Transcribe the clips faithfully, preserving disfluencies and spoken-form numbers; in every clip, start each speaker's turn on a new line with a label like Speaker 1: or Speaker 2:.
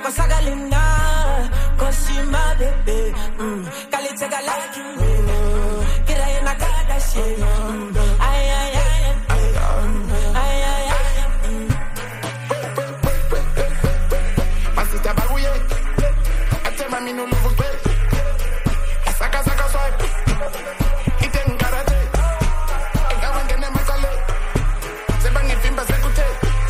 Speaker 1: cosa galina, cosima bebe, kalite galaki, kira ina kada she, ay ay ay, ay ay ay. Masita baguye, ate mami no lufu kwe, saka saka swipe, ite nkarate, ikawa ngene makale, sebangi fimba sekute.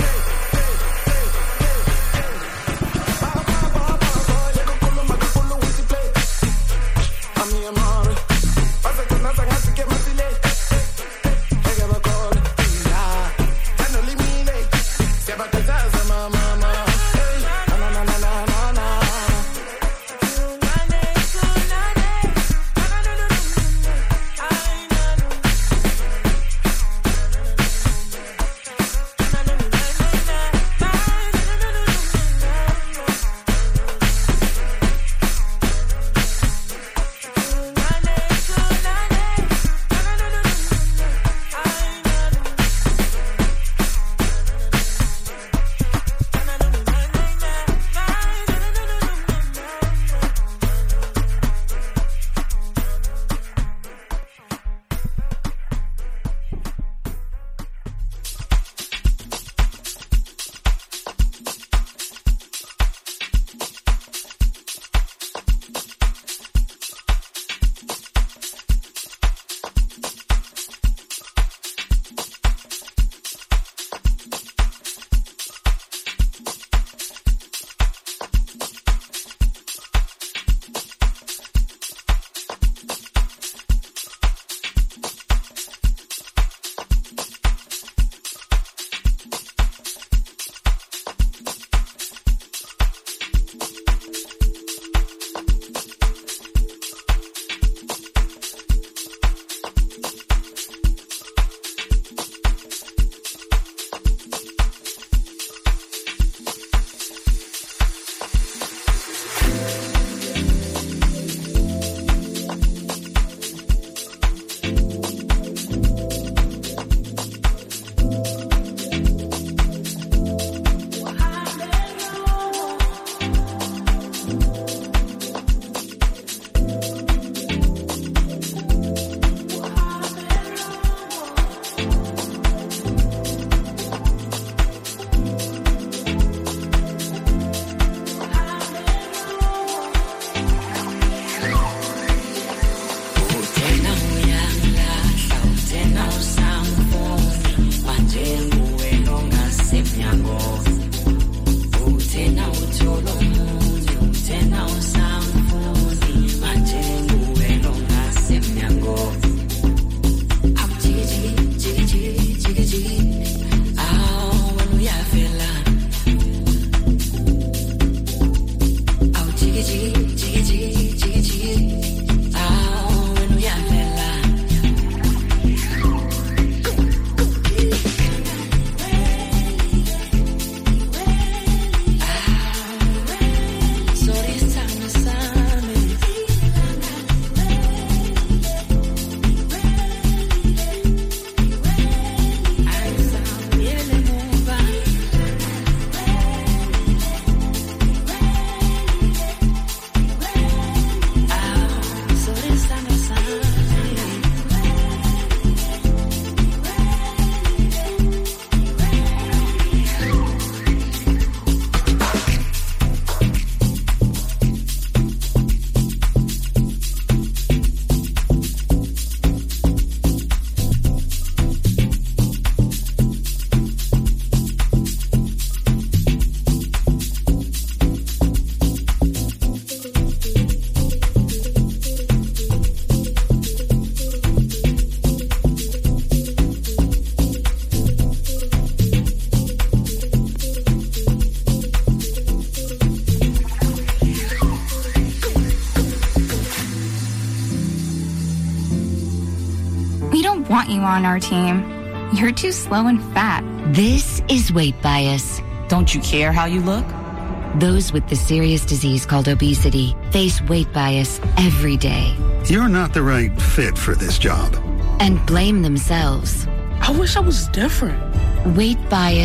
Speaker 2: want you on our team. You're too slow and fat.
Speaker 3: This is weight bias.
Speaker 4: Don't you care how you look?
Speaker 3: Those with the serious disease called obesity face weight bias every day.
Speaker 5: You're not the right fit for this job.
Speaker 3: And blame themselves.
Speaker 6: I wish I was different.
Speaker 3: Weight bias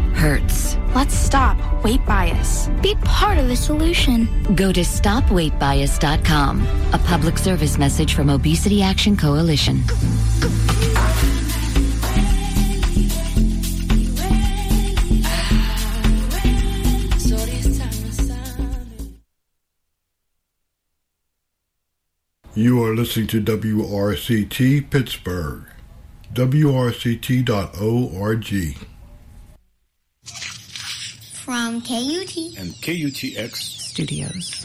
Speaker 3: hurts.
Speaker 2: Let's stop weight bias.
Speaker 6: Be part of the solution.
Speaker 3: Go to stop weight bias dot com, a public service message from Obesity Action Coalition.
Speaker 7: You are listening to W R C T Pittsburgh, W R C T dot org.
Speaker 6: From K U T
Speaker 8: and K U T X
Speaker 4: Studios.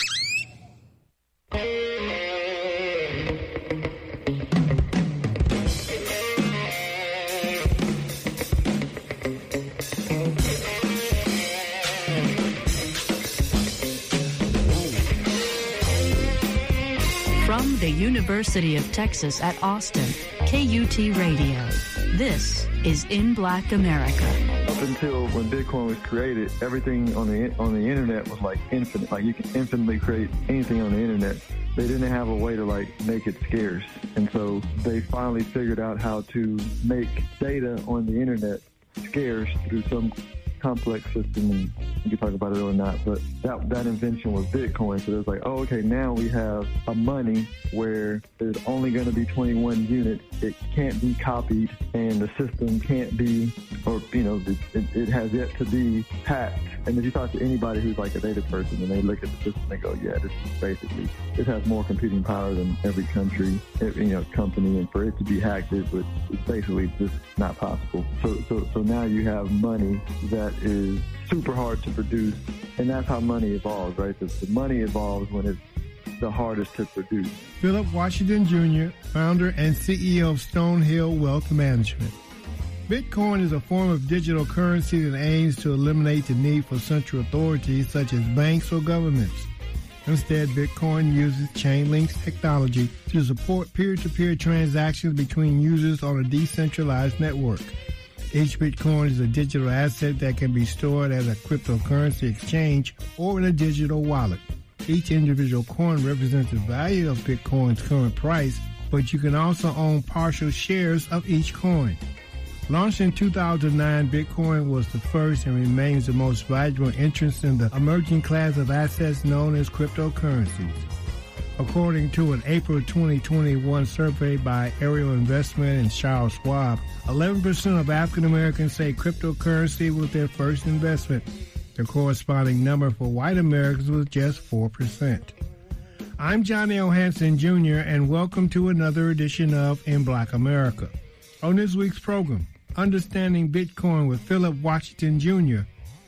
Speaker 9: From the University of Texas at Austin, K U T Radio. This is In Black America.
Speaker 10: Up until when Bitcoin was created, everything on the on the internet was like infinite. Like you can infinitely create anything on the internet. They didn't have a way to like make it scarce, and so they finally figured out how to make data on the internet scarce through some complex system, and you can talk about it or not, but that that invention was Bitcoin. So it's like, oh, okay, now we have a money where there's only going to be twenty-one units. It can't be copied, and the system can't be, or, you know, it, it, it has yet to be hacked. And if you talk to anybody who's like a data person, and they look at the system, they go, yeah, this is basically, this has more computing power than every country, you know, company, and for it to be hacked, it would, it's basically just not possible. So, so, so now you have money that is super hard to produce, and that's how money evolves, right? The, the money evolves when it's the hardest to produce.
Speaker 11: Philip Washington Junior, founder and C E O of Stonehill Wealth Management. Bitcoin is a form of digital currency that aims to eliminate the need for central authorities such as banks or governments. Instead, Bitcoin uses Chainlink's technology to support peer-to-peer transactions between users on a decentralized network. Each Bitcoin is a digital asset that can be stored as a cryptocurrency exchange or in a digital wallet. Each individual coin represents the value of Bitcoin's current price, but you can also own partial shares of each coin. Launched in two thousand nine, Bitcoin was the first and remains the most valuable entrance in the emerging class of assets known as cryptocurrencies. According to an April twenty twenty-one survey by Ariel Investment and Charles Schwab, eleven percent of African Americans say cryptocurrency was their first investment. The corresponding number for white Americans was just four percent. I'm Johnny O. Hanson, Junior, and welcome to another edition of In Black America. On this week's program, Understanding Bitcoin with Philip Washington Junior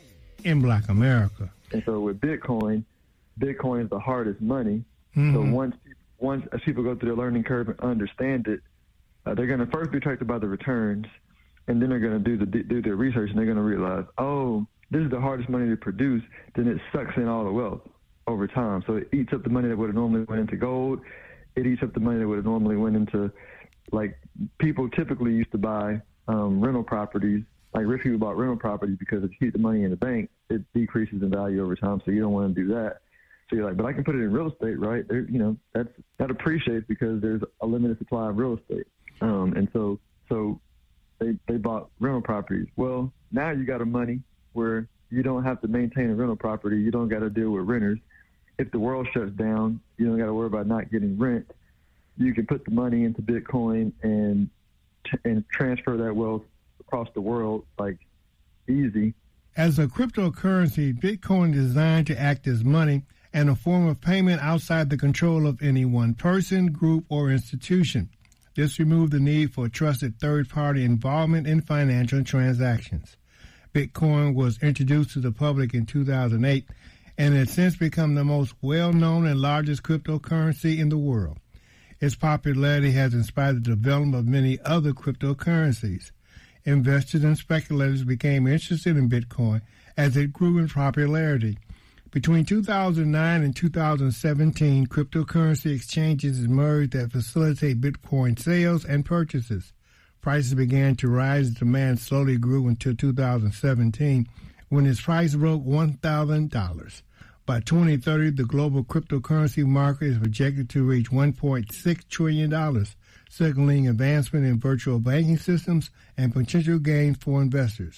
Speaker 11: in Black America.
Speaker 10: And so with Bitcoin, Bitcoin is the hardest money.
Speaker 11: Mm-hmm.
Speaker 10: So once once as people go through the learning curve and understand it, uh, they're going to first be attracted by the returns, and then they're going to do the do their research, and they're going to realize, oh, this is the hardest money to produce. Then it sucks in all the wealth over time. So it eats up the money that would have normally went into gold. It eats up the money that would have normally went into, like, people typically used to buy um, rental properties. Like rich people bought rental properties because if you keep the money in the bank, it decreases in value over time. So you don't want to do that. So you're like, but I can put it in real estate, right? There, you know, that's that appreciates because there's a limited supply of real estate. Um, and so, so they they bought rental properties. Well, now you got a money where you don't have to maintain a rental property. You don't got to deal with renters. If the world shuts down, you don't got to worry about not getting rent. You can put the money into Bitcoin and and transfer that wealth across the world like easy.
Speaker 11: As a cryptocurrency, Bitcoin is designed to act as money and a form of payment outside the control of any one person, group, or institution. This removed the need for trusted third-party involvement in financial transactions. Bitcoin was introduced to the public in two thousand eight and has since become the most well-known and largest cryptocurrency in the world. Its popularity has inspired the development of many other cryptocurrencies. Investors and speculators became interested in Bitcoin as it grew in popularity. Between two thousand nine and two thousand seventeen, cryptocurrency exchanges emerged that facilitate Bitcoin sales and purchases. Prices began to rise as demand slowly grew until two thousand seventeen, when its price broke one thousand dollars. By twenty thirty, the global cryptocurrency market is projected to reach one point six trillion dollars, signaling advancement in virtual banking systems and potential gains for investors.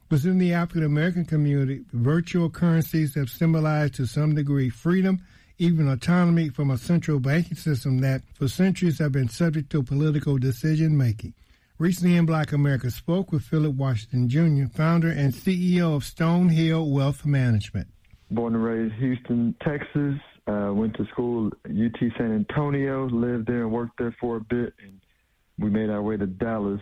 Speaker 11: Within the African-American community, virtual currencies have symbolized to some degree freedom, even autonomy from a central banking system that for centuries have been subject to political decision-making. Recently in Black America spoke with Philip Washington Junior, founder and C E O of Stonehill Wealth Management.
Speaker 10: Born and raised Houston, Texas. Uh, went to school at U T San Antonio, lived there and worked there for a bit, and we made our way to Dallas,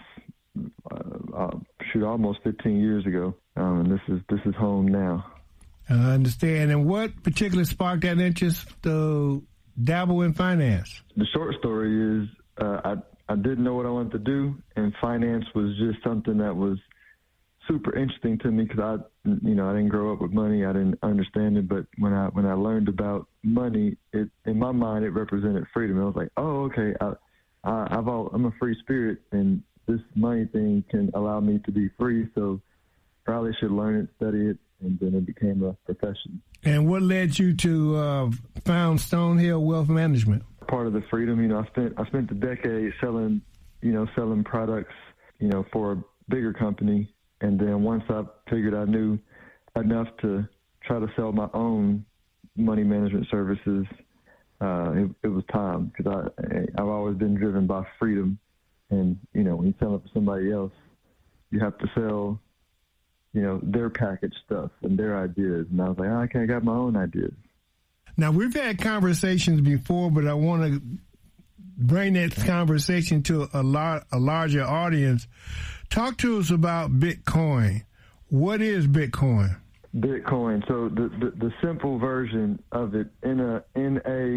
Speaker 10: uh, uh, shoot, almost fifteen years ago, um, and this is this is home now.
Speaker 11: I understand. And what particularly sparked that interest to dabble in finance?
Speaker 10: The short story is uh, I I didn't know what I wanted to do, and finance was just something that was super interesting to me because I, you know, I didn't grow up with money. I didn't understand it, but when I when I learned about money, it in my mind it represented freedom. I was like, oh, okay, I, I, I've all, I'm a free spirit, and this money thing can allow me to be free. So probably should learn it, study it, and then it became a profession.
Speaker 11: And what led you to uh, found Stonehill Wealth Management?
Speaker 10: Part of the freedom, you know, I spent I spent a decade selling, you know, selling products, you know, for a bigger company. And then once I figured I knew enough to try to sell my own money management services, uh, it, it was time because I I've always been driven by freedom. And you know, when you sell it for somebody else, you have to sell, you know, their packaged stuff and their ideas. And I was like, oh, I can't got my own ideas.
Speaker 11: Now we've had conversations before, but I want to bring that conversation to a lot a larger audience. Talk to us about Bitcoin. What is Bitcoin?
Speaker 10: Bitcoin. So the, the, the simple version of it, in a in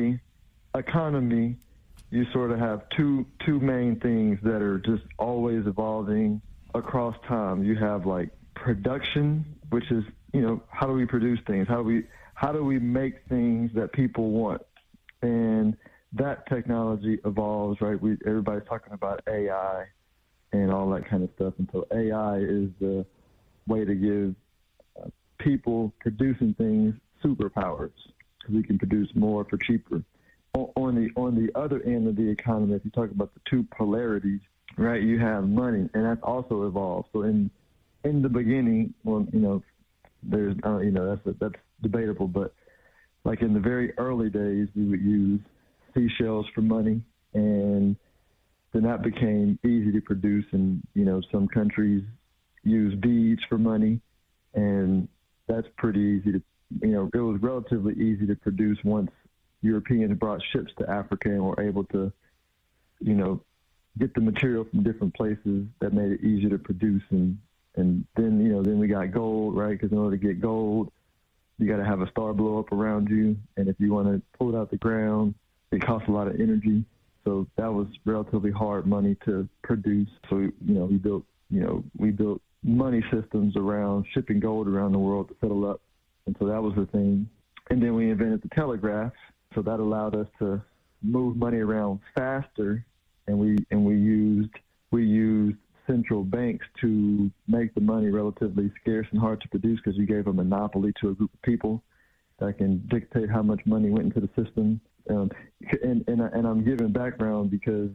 Speaker 10: a economy, you sort of have two two main things that are just always evolving across time. You have like production, which is, you know, how do we produce things? How do we how do we make things that people want? And that technology evolves, right? We everybody's talking about A I and all that kind of stuff. And so A I is the way to give uh, people producing things superpowers because we can produce more for cheaper. O- on the on the other end of the economy, if you talk about the two polarities, right, you have money, and that's also evolved. So in in the beginning, well, you know, there's uh, you know that's that's debatable, but like in the very early days, we would use seashells for money, and then that became easy to produce, and you know some countries use beads for money, and that's pretty easy to, you know, it was relatively easy to produce once Europeans brought ships to Africa and were able to, you know, get the material from different places that made it easier to produce, and and then you know then we got gold, right? Because in order to get gold, you got to have a star blow up around you, and if you want to pull it out the ground, it costs a lot of energy. So that was relatively hard money to produce. So, you know, we built, you know, we built money systems around shipping gold around the world to settle up. And so that was the thing. And then we invented the telegraph. So that allowed us to move money around faster. And we, and we used, we used central banks to make the money relatively scarce and hard to produce because you gave a monopoly to a group of people that can dictate how much money went into the system. Um, and, and, and I'm giving background because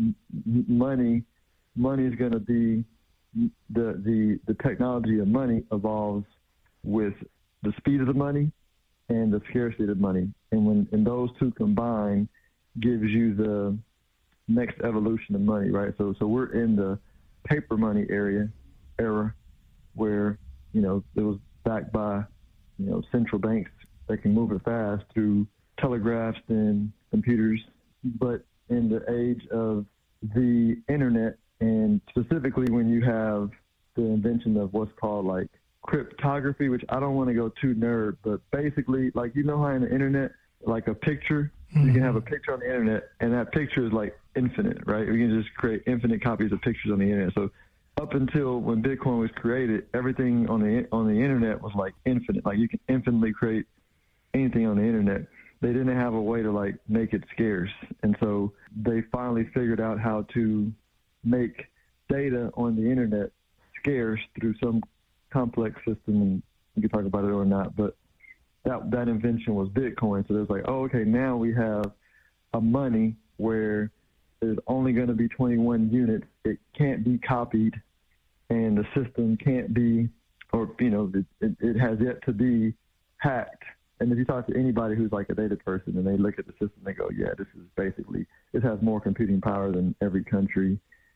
Speaker 10: money, money is going to be the, the, the technology of money evolves with the speed of the money and the scarcity of the money. And when, and those two combine gives you the next evolution of money, right? So, so we're in the paper money area era where, you know, it was backed by, you know, central banks that can move it fast through telegraphs and computers. But in the age of the internet, and specifically when you have the invention of what's called like cryptography, which I don't want to go too nerd, but basically, like, you know how in the internet, like a picture, mm-hmm. you can have a picture on the internet, and that picture is like infinite, right? We can just create infinite copies of pictures on the internet. So up until when Bitcoin was created, everything on the on the internet was like infinite. Like you can infinitely create anything on the internet. They didn't have a way to like make it scarce. And so they finally figured out how to make data on the internet scarce through some complex system. And you can talk about it or not, but that, that invention was Bitcoin. So there's like, oh, okay, now we have a money where there's only going to be twenty-one units. It can't be copied, and the system can't be or, you know, it, it, it has yet to be hacked. And if you talk to anybody who's like a data person and they look at the system, they go, yeah, this is basically, this has more computing power than every country,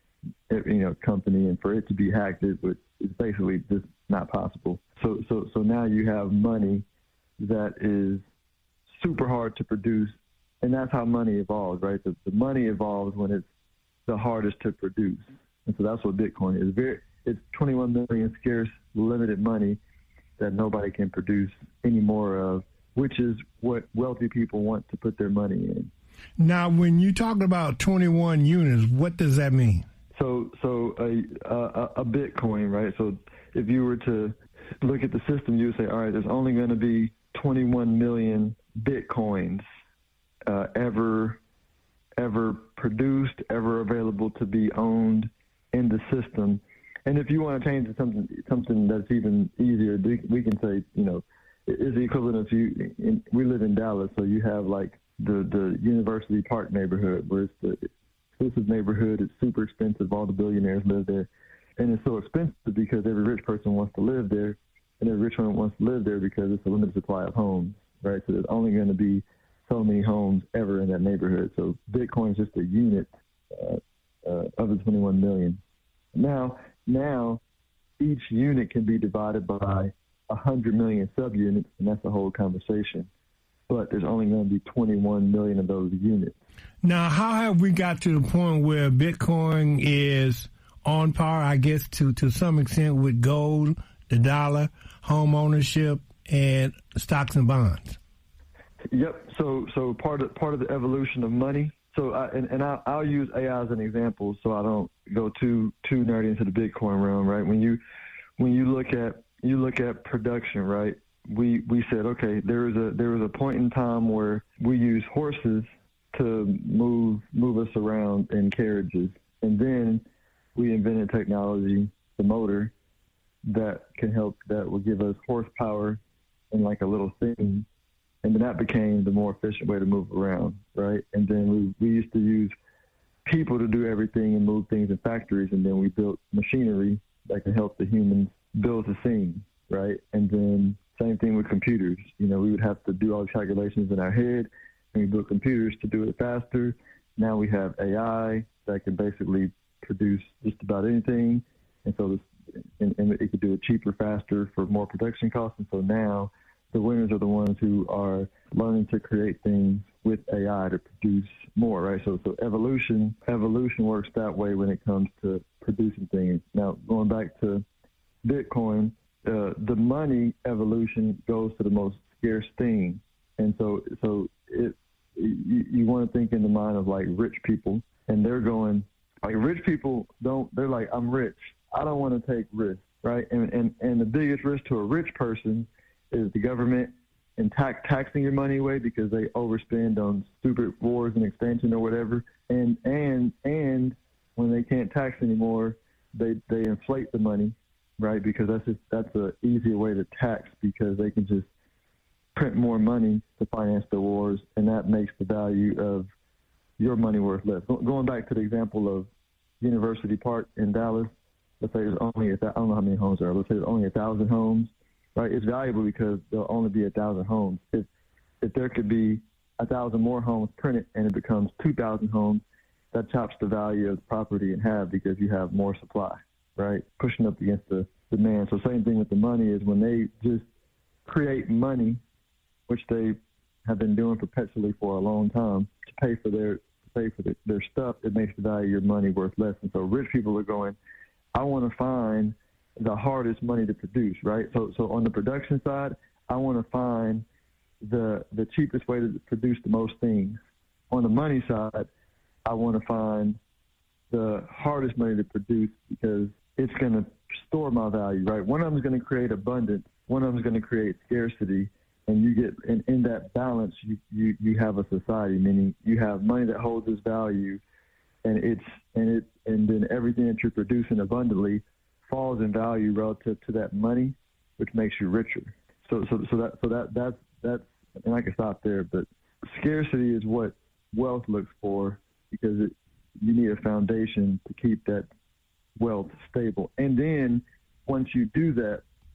Speaker 10: you know, company. And for it to be hacked, it would, it's basically just not possible. So, so, so now you have money that is super hard to produce. And that's how money evolves, right? The, the money evolves when it's the hardest to produce. And so that's what Bitcoin is. Very, it's twenty-one million scarce, limited money that nobody can produce any more of, which is what wealthy people want to put their money in.
Speaker 11: Now, when you talk about twenty-one units, what does that mean?
Speaker 10: So, so a, a, a Bitcoin, right? So if you were to look at the system, you would say, all right, there's only going to be twenty-one million Bitcoins uh, ever ever produced, ever available to be owned in the system. And if you want to change it to something something that's even easier, we can say, you know, is the equivalent of you. In, we live in Dallas, so you have like the the University Park neighborhood, where it's the exclusive neighborhood. It's super expensive. All the billionaires live there, and it's so expensive because every rich person wants to live there, and every rich one wants to live there because it's a limited supply of homes, right? So there's only going to be so many homes ever in that neighborhood. So Bitcoin is just a unit uh, uh, of the twenty-one million. Now, now each unit can be divided by one hundred million subunits, and that's the whole conversation. But there's only going to be twenty-one million of those units.
Speaker 11: Now, how have we got to the point where Bitcoin is on par, I guess, to, to some extent with gold, the dollar, home ownership, and stocks and bonds?
Speaker 10: Yep. So, so part of part of the evolution of money. So, I, and, and I'll, I'll use A I as an example, so I don't go too too nerdy into the Bitcoin realm, right? When you when you look at you look at production, right? We we said, okay, there was a there was a point in time where we used horses to move move us around in carriages, and then we invented technology, the motor, that can help that will give us horsepower in like a little thing. And then that became the more efficient way to move around, right? And then we, we used to use people to do everything and move things in factories, and then we built machinery that can help the humans build the scene, right? And then same thing with computers. You know, we would have to do all the calculations in our head, and we built computers to do it faster. Now we have A I that can basically produce just about anything, and so this, and, and it could do it cheaper, faster, for more production costs. And so now the winners are the ones who are learning to create things with A I to produce more, right? So, so evolution, evolution works that way when it comes to producing things. Now, going back to Bitcoin, uh, the money evolution goes to the most scarce thing, and so, so it, you, you want to think in the mind of like rich people, and they're going like rich people don't. They're like, I'm rich. I don't want to take risks, right? And and and the biggest risk to a rich person is the government and tax, taxing your money away because they overspend on stupid wars and expansion or whatever. And and and when they can't tax anymore, they they inflate the money, right? Because that's just that's an easier way to tax because they can just print more money to finance the wars, and that makes the value of your money worth less. Going back to the example of University Park in Dallas, let's say there's only a, I don't know how many homes there are. Let's say there's only a thousand homes. Right, it's valuable because there'll only be a thousand homes. If if there could be a thousand more homes printed and it becomes two thousand homes, that chops the value of the property in half because you have more supply, right? Pushing up against the demand. So same thing with the money is when they just create money, which they have been doing perpetually for a long time, to pay for their to pay for the, their stuff, it makes the value of your money worth less. And so rich people are going, I want to find the hardest money to produce, right? So so on the production side, I want to find the the cheapest way to produce the most things. On the money side, I want to find the hardest money to produce because it's going to store my value, right? One of them is going to create abundance. One of them is going to create scarcity. And you get in, in that balance, you, you, you have a society, meaning you have money that holds its value, and it's and it and then everything that you're producing abundantly falls in value relative to that money, which makes you richer. So, so, so that, so that, that's, that's, and I can stop there. But scarcity is what wealth looks for because it, you need a foundation to keep that wealth stable. And then once you do that,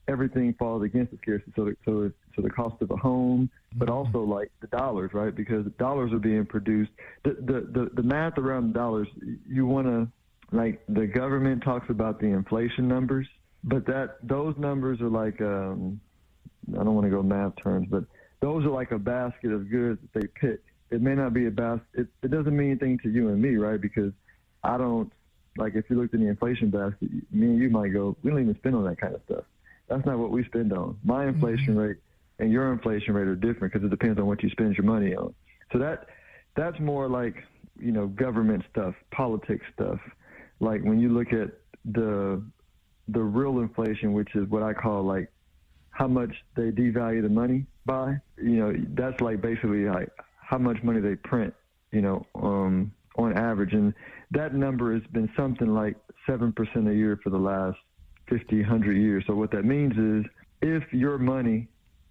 Speaker 10: everything falls against the scarcity. So, the, so, the, so the cost of a home, but also like the dollars, right? Because dollars are being produced. The the the, the math around the dollars, you want to like the government talks about the inflation numbers, but that those numbers are like um, I don't want to go math terms, but those are like a basket of goods that they pick. It may not be a basket. It, it doesn't mean anything to you and me, right? Because I don't, like if you looked in the inflation basket, me and you might go, we don't even spend on that kind of stuff. That's not what we spend on. My inflation mm-hmm. rate and your inflation rate are different because it depends on what you spend your money on. So that that's more like, you know, government stuff, politics stuff. Like when you look at the the real inflation, which is what I call like how much they devalue the money by, you know, that's like basically like how much money they print, you know, um, on average. And that number has been something like seven percent a year for the last fifty, one hundred years. So what that means is if your money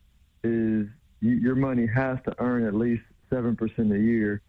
Speaker 10: is, your money has to earn at least seven percent a year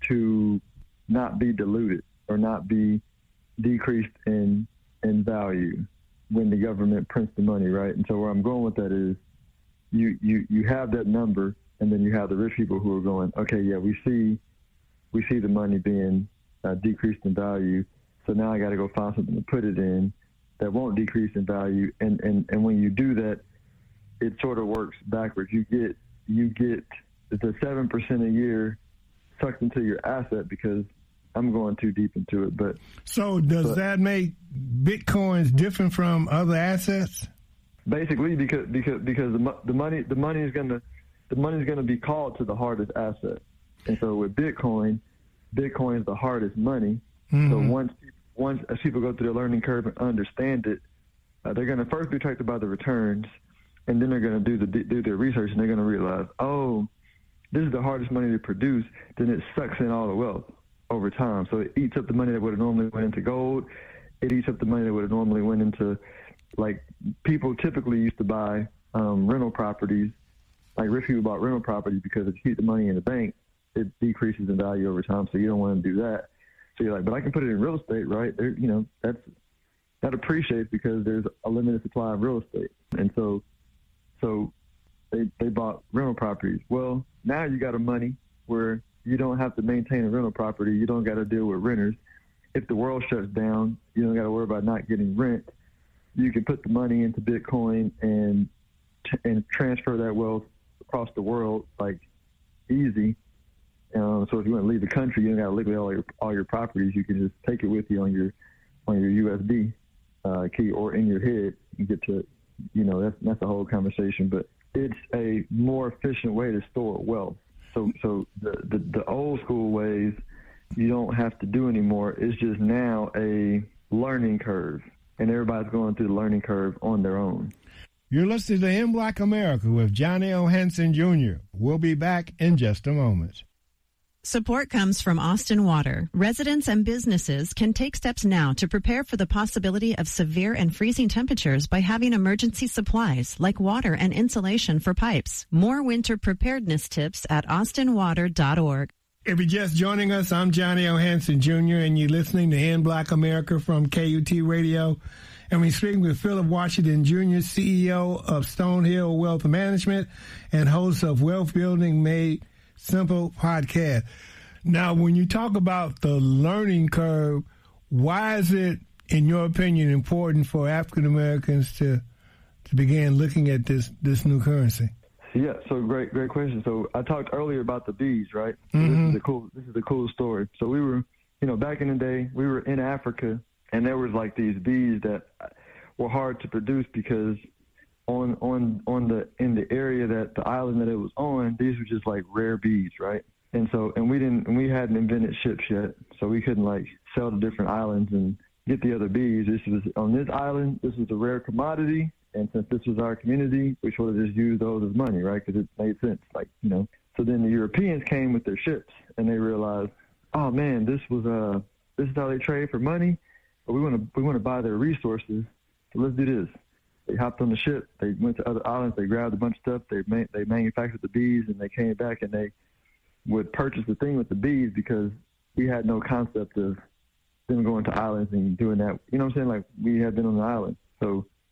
Speaker 10: to not be diluted or not be decreased in in value when the government prints the money, right? And so where I'm going with that is you, you, you have that number, and then you have the rich people who are going, okay, yeah, we see we see the money being uh, decreased in value, so now I got to go find something to put it in that won't decrease in value. And, and, and when you do that, it sort of works backwards. You get you get the seven percent a year sucked into your asset because I'm going too deep into it. But
Speaker 11: so does but, that make Bitcoins different from other assets?
Speaker 10: Basically, because because because the the money the money is gonna the money is gonna be called to the hardest asset, and so with Bitcoin, Bitcoin is the hardest money. Mm-hmm. So once once as people go through the learning curve and understand it, uh, they're gonna first be attracted by the returns, and then they're gonna do the do their research, and they're gonna realize, oh, this is the hardest money to produce. Then it sucks in all the wealth over time. So it eats up the money that would have normally went into gold. It eats up the money that would have normally went into, like, people typically used to buy um, rental properties. Like rich people bought rental properties because if you keep the money in the bank, it decreases in value over time. So you don't want to do that. So you're like, but I can put it in real estate, right? There, you know, that's that appreciates because there's a limited supply of real estate. And so, so they they bought rental properties. Well, now you got a money where you don't have to maintain a rental property. You don't got to deal with renters. If the world shuts down, you don't got to worry about not getting rent. You can put the money into Bitcoin and and transfer that wealth across the world like easy. Um, so if you want to leave the country, you don't got to liquidate all your all your properties. You can just take it with you on your on your U S B uh, key or in your head. You get to, you know, that's that's a whole conversation. But it's a more efficient way to store wealth. So, so the, the, the old school ways you don't have to do anymore. It's just now a learning curve, and everybody's going through the learning curve on their own.
Speaker 11: You're listening to In Black America with Johnny O. Hanson Junior We'll be back in just a moment.
Speaker 8: Support comes from Austin Water. Residents and businesses can take steps now to prepare for the possibility of severe and freezing temperatures by having emergency supplies like water and insulation for pipes. More winter preparedness tips at austin water dot org.
Speaker 11: If you're just joining us, I'm Johnny O. Hanson Junior and you're listening to In Black America from K U T Radio. And we're speaking with Philip Washington Junior, C E O of Stonehill Wealth Management and host of Wealth Building Made Simple podcast. Now, when you talk about the learning curve, why is it, in your opinion, important for African Americans to to begin looking at this this new currency?
Speaker 10: Yeah, so great, great question. So I talked earlier about the bees, right? So
Speaker 11: Mm-hmm.
Speaker 10: This is a cool, this is a cool story. So we were, you know, back in the day, we were in Africa, and there was like these bees that were hard to produce because on on on the in the area that the island that it was on, these were just like rare bees, right? And so and we didn't and we hadn't invented ships yet, so we couldn't like sell to different islands and get the other bees. This was on this island. This was a rare commodity, and since this was our community, we sort of just used those as money, right? Because it made sense, like, you know. So then the Europeans came with their ships, and they realized, oh man, this was uh this is how they trade for money, but we want to we want to buy their resources, so let's do this. They hopped on the ship. They went to other islands. They grabbed a bunch of stuff. They ma- they manufactured the bees, and they came back and they would purchase the thing with the bees because we had no concept of them going to islands and doing that. You know what I'm saying? Like, we had been on the island. So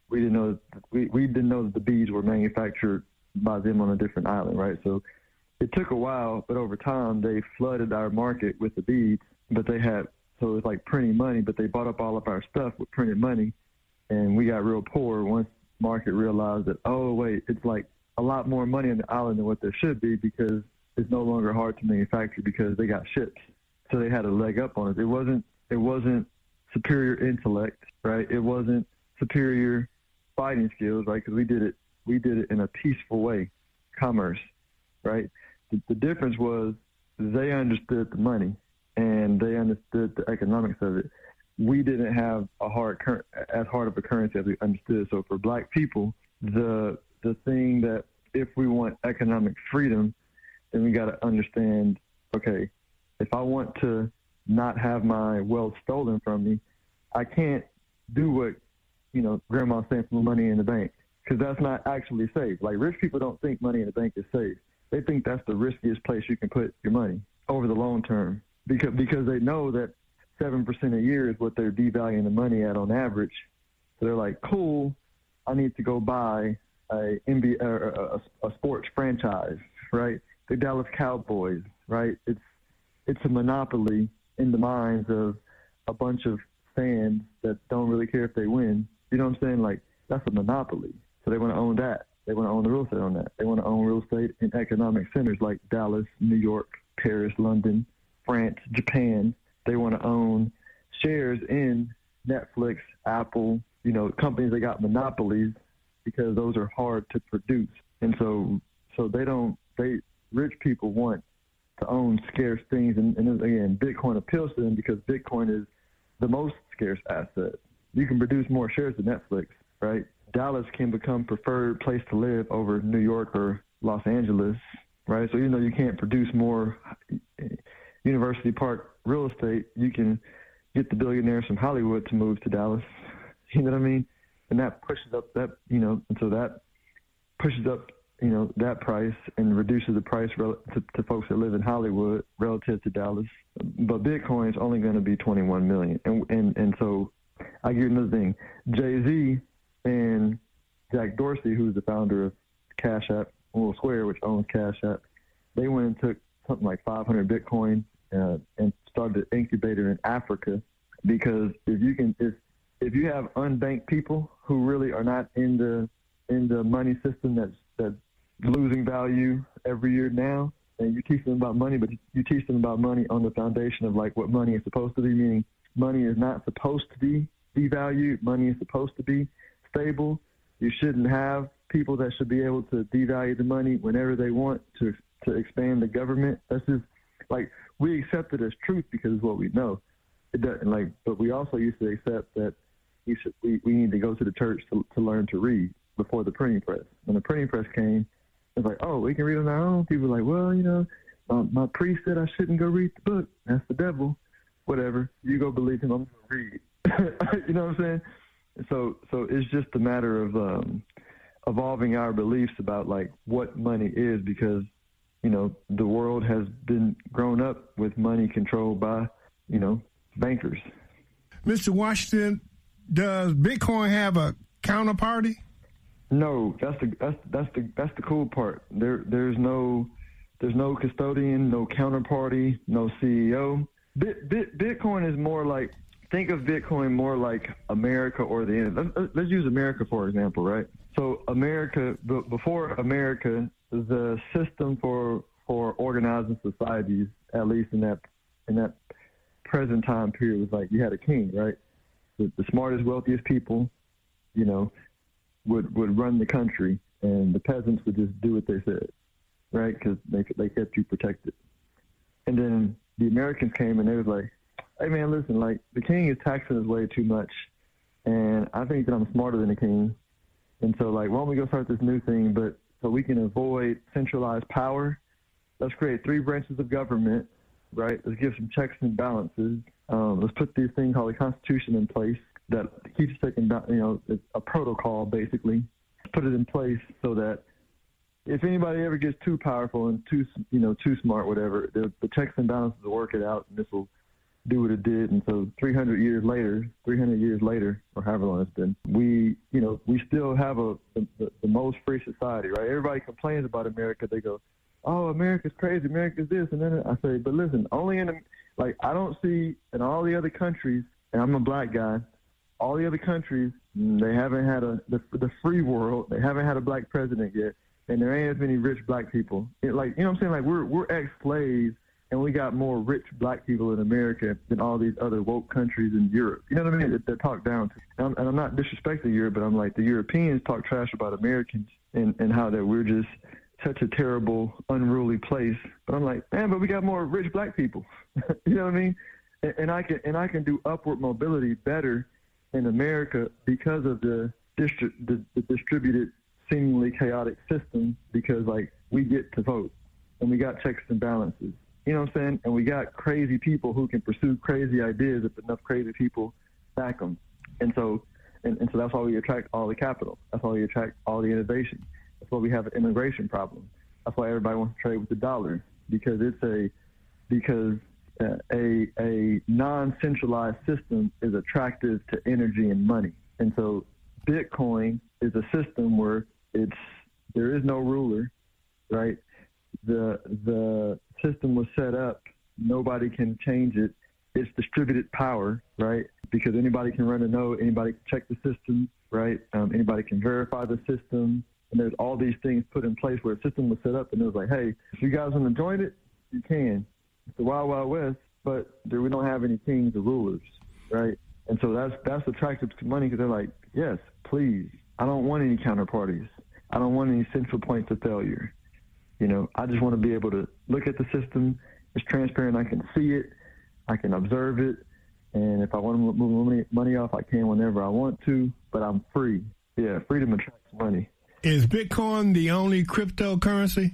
Speaker 10: we didn't know we, we didn't know that the beads were manufactured by them on a different island, right? So it took a while, but over time they flooded our market with the beads. But they had so it was like printing money, but they bought up all of our stuff with printed money, and we got real poor once market realized that, oh wait, it's like a lot more money on the island than what there should be because it's no longer hard to manufacture because they got ships. So they had a leg up on it. It wasn't it wasn't superior intellect, right? It wasn't superior fighting skills, right? Because we did it we did it in a peaceful way, commerce, right? The, the difference was they understood the money and they understood the economics of it. We didn't have a hard cur- as hard of a currency as we understood. So for black people, the the thing that if we want economic freedom, then we got to understand, okay, if I want to not have my wealth stolen from me, I can't do what, you know, grandma's saying, put money in the bank, because that's not actually safe. Like, rich people don't think money in the bank is safe. They think that's the riskiest place you can put your money over the long term, because because they know that seven percent a year is what they're devaluing the money at on average. So they're like, cool, I need to go buy a, N B A, or a, a sports franchise, right? The Dallas Cowboys, right? It's it's a monopoly in the minds of a bunch of fans that don't really care if they win. You know what I'm saying? Like, that's a monopoly. So they want to own that. They want to own the real estate on that. They want to own real estate in economic centers like Dallas, New York, Paris, London, France, Japan. They want to own shares in Netflix, Apple, you know, companies that got monopolies, because those are hard to produce. And so so they don't, they, rich people want to own scarce things. And, and again, Bitcoin appeals to them because Bitcoin is the most scarce asset. You can produce more shares than Netflix, right? Dallas can become preferred place to live over New York or Los Angeles, right? So, you know, you can't produce more University Park real estate. You can get the billionaires from Hollywood to move to Dallas. You know what I mean? And that pushes up that, you know, and so that pushes up, you know, that price and reduces the price rel- to, to folks that live in Hollywood relative to Dallas. But Bitcoin is only going to be twenty-one million. And, and, and so I give you another thing. Jay-Z and Jack Dorsey, who's the founder of Cash App, well, Square, which owns Cash App, they went and took something like five hundred Bitcoin uh, and started an incubator in Africa, because if you can, if if you have unbanked people who really are not in the in the money system that's that's losing value every year now, and you teach them about money, but you teach them about money on the foundation of like what money is supposed to be, meaning money is not supposed to be devalued, money is supposed to be stable. You shouldn't have people that should be able to devalue the money whenever they want to to expand the government. That's just like, we accept it as truth because it's what we know. It doesn't, like, but we also used to accept that we should we, we need to go to the church to, to learn to read before the printing press. When the printing press came, it was like, oh, we can read on our own. People were like, well, you know, um, my priest said I shouldn't go read the book. That's the devil. Whatever. You go believe him. I'm going to read. You know what I'm saying? So, so it's just a matter of um, evolving our beliefs about like what money is, because, you know, the world has been grown up with money controlled by, you know, bankers.
Speaker 11: Mister Washington, does Bitcoin have a counterparty?
Speaker 10: No, that's the that's that's the that's the cool part. There there's no there's no custodian, no counterparty, no C E O. Bit, bit, Bitcoin is more like, think of Bitcoin more like America or the internet. Let's, let's use America for example, right? So America, b- before America, the system for for organizing societies, at least in that in that present time period, was like you had a king, right? The, the smartest, wealthiest people, you know, would would run the country, and the peasants would just do what they said, right? Because they they kept you protected. And then the Americans came, and they was like, hey man, listen, like the king is taxing us way too much, and I think that I'm smarter than the king, and so like, why don't we go start this new thing? But so we can avoid centralized power, let's create three branches of government, right? Let's give some checks and balances. Um, let's put this thing called the Constitution in place that keeps taking down, you know, it's a protocol basically. Put it in place so that if anybody ever gets too powerful and too, you know, too smart, whatever, the, the checks and balances will work it out, and this will do what it did. And so three hundred years later, three hundred years later, or however long it's been, we, you know, we still have a the, the most free society, right? Everybody complains about America. They go, oh, America's crazy, America's this. And then I say, but listen, only in, like, I don't see in all the other countries, and I'm a black guy, all the other countries, they haven't had a, the, the free world, they haven't had a black president yet, and there ain't as many rich black people. It, like, you know what I'm saying? Like, we're, we're ex-slaves, and we got more rich black people in America than all these other woke countries in Europe. You know what I mean? That they're talked down to. And I'm, and I'm not disrespecting Europe, but I'm like, the Europeans talk trash about Americans and, and how that we're just such a terrible, unruly place. But I'm like, man, but we got more rich black people. You know what I mean? And, and I can and I can do upward mobility better in America because of the, distri- the, the distributed, seemingly chaotic system, because, like, we get to vote, and we got checks and balances. You know what I'm saying? And we got crazy people who can pursue crazy ideas if enough crazy people back them. And so, and, and so that's why we attract all the capital. That's why we attract all the innovation. That's why we have an immigration problem. That's why everybody wants to trade with the dollar, because it's a because uh, a a non-centralized system is attractive to energy and money. And so, Bitcoin is a system where it's there is no ruler, right? The the system was set up. Nobody can change it. It's distributed power, right? Because anybody can run a node, anybody can check the system, right? Um, anybody can verify the system. And there's all these things put in place where a system was set up, and it was like, hey, if you guys want to join it, you can. It's the Wild Wild West, but there, we don't have any kings or rulers, right? And so that's that's attractive to money, because they're like, yes, please. I don't want any counterparties. I don't want any central points of failure. You know, I just want to be able to look at the system. It's transparent. I can see it. I can observe it. And if I want to move money, money off, I can whenever I want to, but I'm free. Yeah, freedom attracts money.
Speaker 11: Is Bitcoin the only cryptocurrency?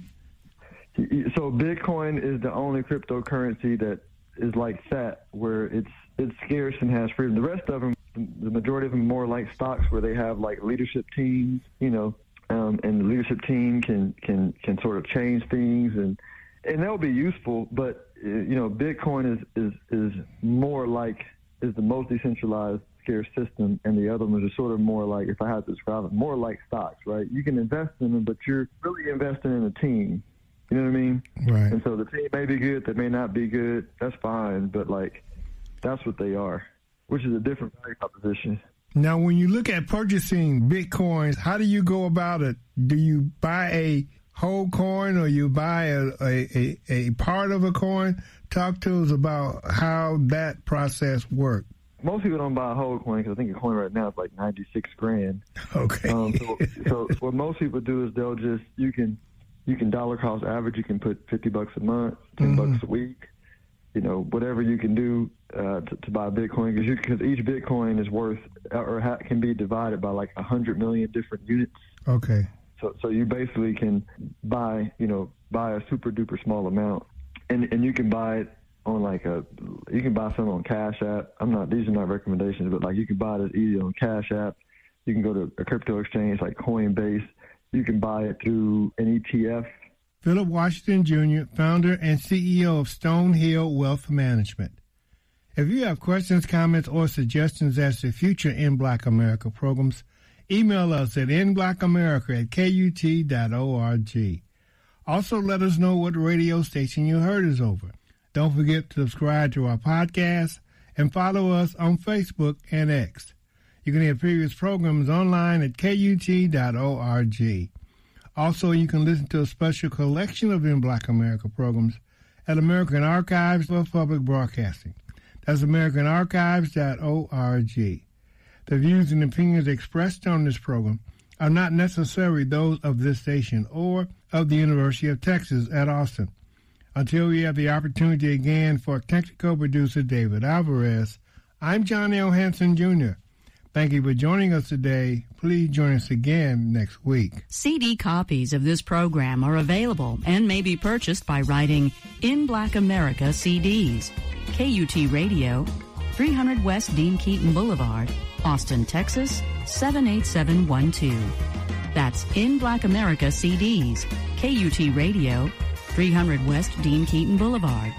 Speaker 10: So Bitcoin is the only cryptocurrency that is like that, where it's it's scarce and has freedom. The rest of them, the majority of them, are more like stocks, where they have like leadership teams, you know, um, and the leadership team can can can sort of change things, and and that'll be useful. But you know, Bitcoin is is is more like is the most decentralized, scarce system, and the other ones are sort of more like, if I had to describe it, more like stocks, right? You can invest in them, but you're really investing in a team. You know what I mean?
Speaker 11: Right.
Speaker 10: And so the team may be good, they may not be good. That's fine, but like, that's what they are, which is a different value proposition.
Speaker 11: Now, when you look at purchasing Bitcoins, how do you go about it? Do you buy a whole coin, or you buy a, a, a, a part of a coin? Talk to us about how that process works.
Speaker 10: Most people don't buy a whole coin, because I think a coin right now is like ninety-six grand.
Speaker 11: Okay.
Speaker 10: Um, so, so what most people do is they'll just, you can you can dollar cost average, you can put fifty bucks a month, ten mm-hmm. bucks a week, you know, whatever you can do uh, to, to buy Bitcoin, because because each Bitcoin is worth, or ha- can be divided by like one hundred million different units.
Speaker 11: Okay.
Speaker 10: So so you basically can buy, you know, buy a super duper small amount, and and you can buy it on like a, you can buy some on Cash App. I'm not, these are not recommendations, but like you can buy it as easy on Cash App. You can go to a crypto exchange like Coinbase. You can buy it through an E T F.
Speaker 11: Philip Washington Junior, founder and C E O of Stonehill Wealth Management. If you have questions, comments, or suggestions as to future In Black America programs, email us at in black america at k u t dot org. Also, let us know what radio station you heard us over. Don't forget to subscribe to our podcast and follow us on Facebook and X. You can hear previous programs online at k u t dot org. Also, you can listen to a special collection of In Black America programs at American Archives of Public Broadcasting. That's american archives dot org. The views and opinions expressed on this program are not necessarily those of this station or of the University of Texas at Austin. Until we have the opportunity again for technical producer David Alvarez, I'm John L. Hanson, Junior Thank you for joining us today. Please join us again next week.
Speaker 9: C D copies of this program are available and may be purchased by writing In Black America C Ds, K U T Radio, three hundred West Dean Keaton Boulevard, Austin, Texas, seven eight seven one two. That's In Black America C Ds, K U T Radio, three hundred West Dean Keaton Boulevard,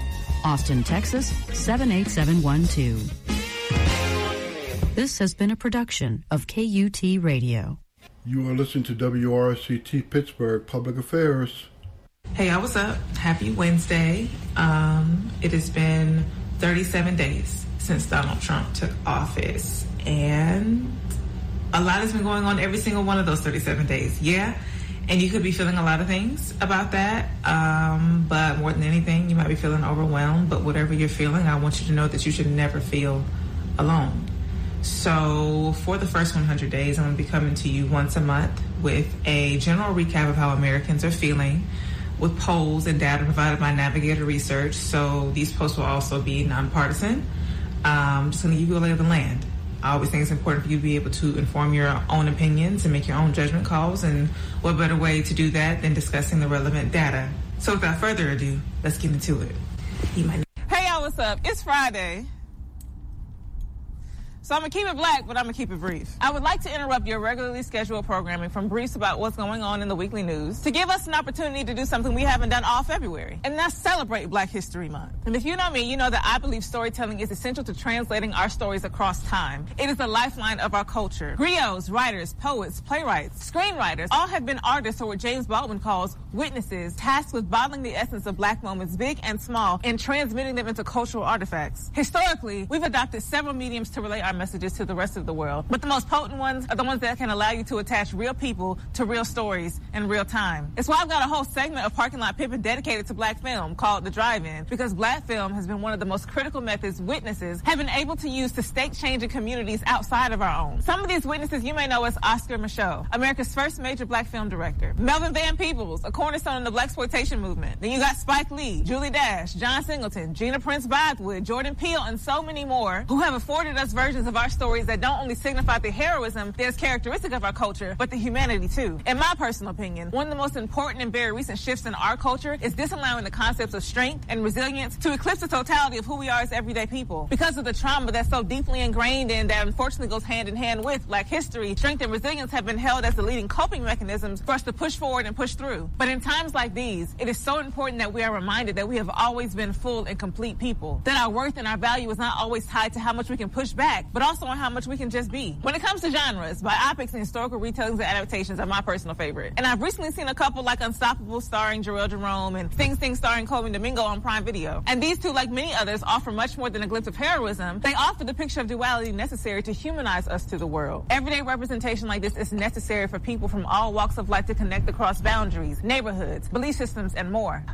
Speaker 9: Austin, Texas, seven eight seven one two. This has been a production of K U T Radio.
Speaker 7: You are listening to W R C T Pittsburgh Public Affairs.
Speaker 12: Hey, y'all, what's up? Happy Wednesday. Um, it has been thirty-seven days since Donald Trump took office, and a lot has been going on every single one of those thirty-seven days. Yeah, and you could be feeling a lot of things about that, um, but more than anything, you might be feeling overwhelmed. But whatever you're feeling, I want you to know that you should never feel alone. So for the first one hundred days, I'm going to be coming to you once a month with a general recap of how Americans are feeling, with polls and data provided by Navigator Research. So these posts will also be nonpartisan. I'm just going to give you a lay of the land. I always think it's important for you to be able to inform your own opinions and make your own judgment calls, and what better way to do that than discussing the relevant data. So without further ado, let's get into it. You might
Speaker 13: Hey y'all, what's up? It's Friday. So I'm going to keep it black, but I'm going to keep it brief. I would like to interrupt your regularly scheduled programming from briefs about what's going on in the weekly news to give us an opportunity to do something we haven't done all February, and that's celebrate Black History Month. And if you know me, you know that I believe storytelling is essential to translating our stories across time. It is the lifeline of our culture. Griots, writers, poets, playwrights, screenwriters all have been artists, or what James Baldwin calls witnesses, tasked with bottling the essence of Black moments, big and small, and transmitting them into cultural artifacts. Historically, we've adopted several mediums to relay our messages to the rest of the world, but the most potent ones are the ones that can allow you to attach real people to real stories in real time. It's why I've got a whole segment of Parking Lot Pippin dedicated to Black film called The Drive-In, because Black film has been one of the most critical methods witnesses have been able to use to stake change in communities outside of our own. Some of these witnesses you may know as Oscar Micheaux, America's first major Black film director, Melvin Van Peebles, a cornerstone in the Blaxploitation movement. Then you got Spike Lee, Julie Dash, John Singleton, Gina Prince Bythewood, Jordan Peele, and so many more who have afforded us versions of our stories that don't only signify the heroism that is characteristic of our culture, but the humanity too. In my personal opinion, one of the most important and very recent shifts in our culture is disallowing the concepts of strength and resilience to eclipse the totality of who we are as everyday people. Because of the trauma that's so deeply ingrained in that unfortunately goes hand in hand with Black history, strength and resilience have been held as the leading coping mechanisms for us to push forward and push through. But in times like these, it is so important that we are reminded that we have always been full and complete people, that our worth and our value is not always tied to how much we can push back, but also on how much we can just be. When it comes to genres, biopics and historical retellings and adaptations are my personal favorite. And I've recently seen a couple like Unstoppable starring Jarrell Jerome and Sing Sing starring Colby Domingo on Prime Video. And these two, like many others, offer much more than a glimpse of heroism. They offer the picture of duality necessary to humanize us to the world. Everyday representation like this is necessary for people from all walks of life to connect across boundaries, neighborhoods, belief systems, and more.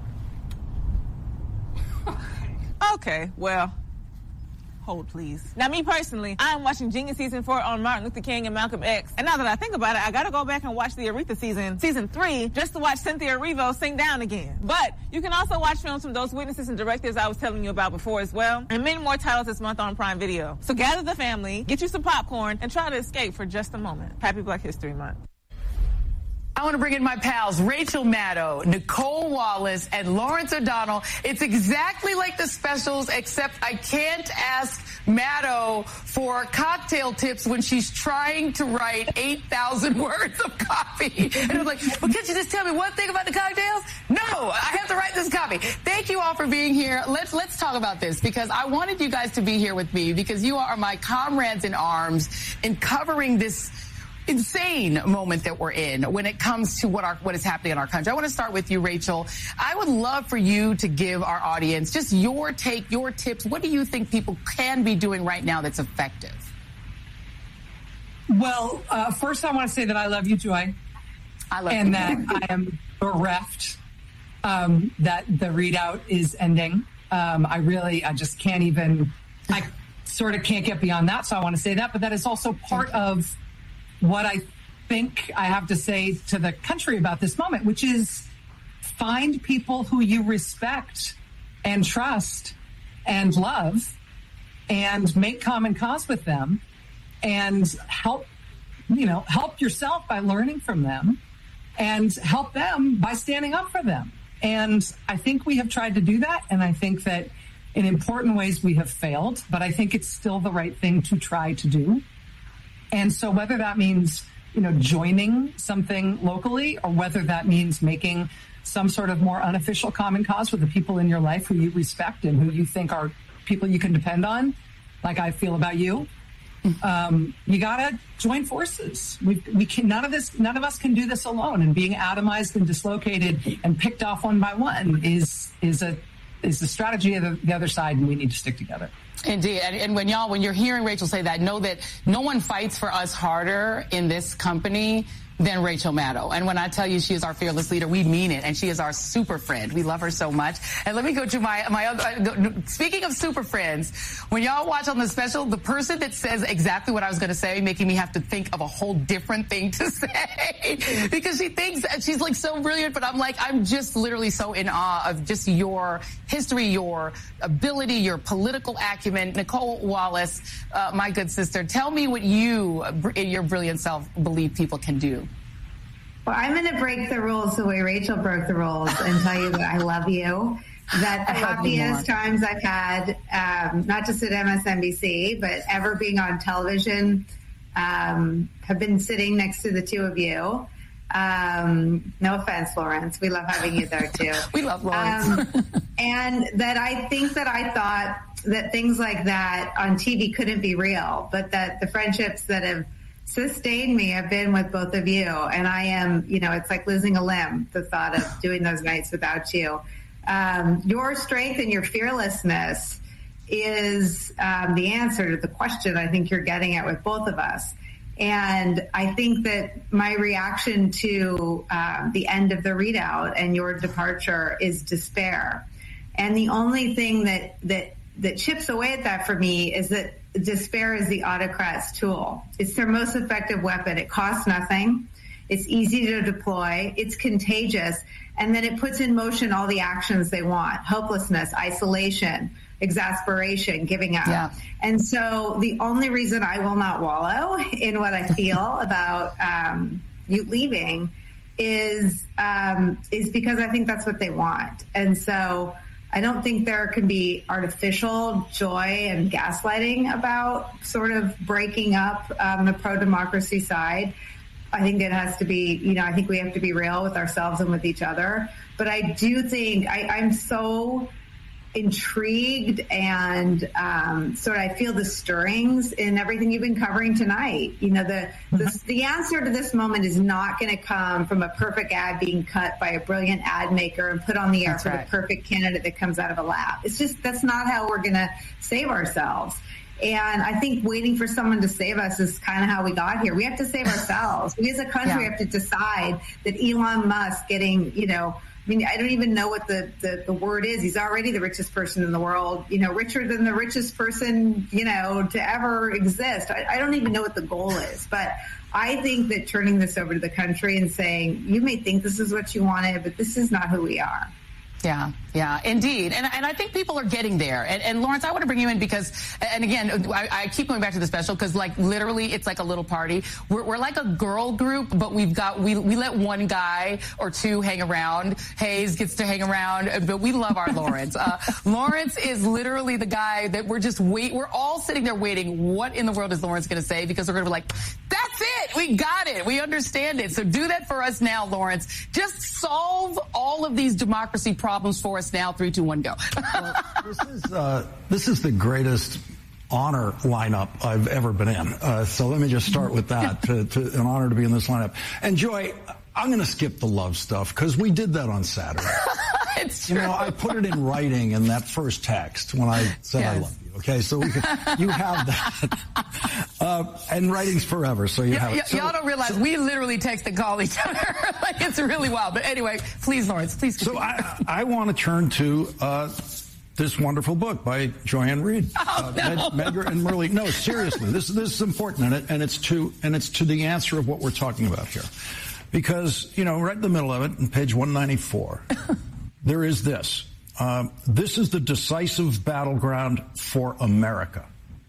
Speaker 13: Okay, well, hold please. Now, me personally, I'm watching Genius Season four on Martin Luther King and Malcolm X. And now that I think about it, I gotta go back and watch the Aretha season, Season three, just to watch Cynthia Erivo sing Down again. But you can also watch films from those witnesses and directors I was telling you about before as well, and many more titles this month on Prime Video. So gather the family, get you some popcorn, and try to escape for just a moment. Happy Black History Month.
Speaker 14: I want to bring in my pals, Rachel Maddow, Nicole Wallace, and Lawrence O'Donnell. It's exactly like the specials, except I can't ask Maddow for cocktail tips when she's trying to write eight thousand words of copy. And I'm like, well, can't you just tell me one thing about the cocktails? No, I have to write this copy. Thank you all for being here. Let's, let's talk about this, because I wanted you guys to be here with me, because you are my comrades in arms in covering this insane moment that we're in when it comes to what our what is happening in our country. I want to start with you, Rachel. I would love for you to give our audience just your take, your tips. What do you think people can be doing right now that's effective?
Speaker 15: Well, uh, first I want to say that I love you, Joy.
Speaker 14: I love
Speaker 15: and
Speaker 14: you.
Speaker 15: that I am bereft um, that the readout is ending. Um, I really, I just can't even, I sort of can't get beyond that. So I want to say that, but that is also part of what I think I have to say to the country about this moment, which is find people who you respect and trust and love and make common cause with them and help, you know, help yourself by learning from them and help them by standing up for them. And I think we have tried to do that. And I think that in important ways we have failed, but I think it's still the right thing to try to do. And so whether that means, you know, joining something locally or whether that means making some sort of more unofficial common cause with the people in your life who you respect and who you think are people you can depend on, like I feel about you. Um, you gotta join forces. We we can none of this none of us can do this alone. And being atomized and dislocated and picked off one by one is is a is the strategy of the, the other side, and we need to stick together.
Speaker 14: Indeed. And, and when y'all, when you're hearing Rachel say that, know that no one fights for us harder in this company than Rachel Maddow. And when I tell you she is our fearless leader, we mean it. And she is our super friend. We love her so much. And let me go to my, my other, speaking of super friends, when y'all watch on the special, the person that says exactly what I was going to say, making me have to think of a whole different thing to say because she thinks she's like so brilliant, but I'm like, I'm just literally so in awe of just your history, your ability, your political acumen. Nicole Wallace, uh, my good sister, tell me what you, in your brilliant self, believe people can do.
Speaker 16: Well, I'm going to break the rules the way Rachel broke the rules and tell you that I love you. That the happiest times I've had, um, not just at M S N B C, but ever being on television, um, have been sitting next to the two of you. Um, no offense, Lawrence. We love having you there, too.
Speaker 14: We love Lawrence.
Speaker 16: Um, and that I think that I thought that things like that on T V couldn't be real, but that the friendships that have sustained me have been with both of you. And I am, you know, it's like losing a limb, the thought of doing those nights without you. Um, your strength and your fearlessness is um, the answer to the question I think you're getting at with both of us. And I think that my reaction to uh, the end of the readout and your departure is despair. And the only thing that, that, that chips away at that for me is that despair is the autocrat's tool. It's their most effective weapon. It costs nothing. It's easy to deploy. It's contagious. And then it puts in motion all the actions they want: hopelessness, isolation, exasperation, giving up. Yeah. And so the only reason I will not wallow in what I feel about um, you leaving is um, is because I think that's what they want. And so I don't think there can be artificial joy and gaslighting about sort of breaking up um, the pro-democracy side. I think it has to be, you know, I think we have to be real with ourselves and with each other. But I do think I, I'm so intrigued and um, sort of I feel the stirrings in everything you've been covering tonight. You know, the the, the answer to this moment is not going to come from a perfect ad being cut by a brilliant ad maker and put on the air that's for right. the perfect candidate that comes out of a lab. It's just, that's not how we're going to save ourselves. And I think waiting for someone to save us is kind of how we got here. We have to save ourselves. We as a country yeah. have to decide that Elon Musk getting, you know, I mean, I don't even know what the, the, the word is. He's already the richest person in the world, you know, richer than the richest person, you know, to ever exist. I, I don't even know what the goal is. But I think that turning this over to the country and saying, you may think this is what you wanted, but this is not who we are.
Speaker 14: Yeah, yeah, indeed. And and I think people are getting there. And, and Lawrence, I want to bring you in because, and again, I, I keep going back to the special because, like, literally it's like a little party. We're, we're like a girl group, but we've got, we, we let one guy or two hang around. Hayes gets to hang around, but we love our Lawrence. Uh, Lawrence is literally the guy that we're just wait. We're all sitting there waiting. What in the world is Lawrence going to say? Because we're going to be like, that's it. We got it. We understand it. So do that for us now, Lawrence. Just solve all of these democracy problems. Problems for us now. Three, two, one, go.
Speaker 17: Well, this is uh, this is the greatest honor lineup I've ever been in. Uh, so let me just start with that. to, to, an honor to be in this lineup. And Joy, I'm going to skip the love stuff because we did that on Saturday.
Speaker 14: It's true.
Speaker 17: You know, I put it in writing in that first text when I said yes. I love you. Okay, so we could, you have that. Uh, and writing's forever, so you y- have it. So,
Speaker 14: y'all don't realize so, we literally text and call each other. Like, it's really wild. But anyway, please, Lawrence, please continue. So
Speaker 17: I, I want to turn to uh, this wonderful book by Joy-Ann Reid.
Speaker 14: Oh,
Speaker 17: uh,
Speaker 14: no.
Speaker 17: Med- Medgar and Merlin. No, seriously, this, this is important, and, it, and, it's to, and it's to the answer of what we're talking about here. Because, you know, right in the middle of it, on page one ninety-four, there is this. Uh, this is the decisive battleground for America.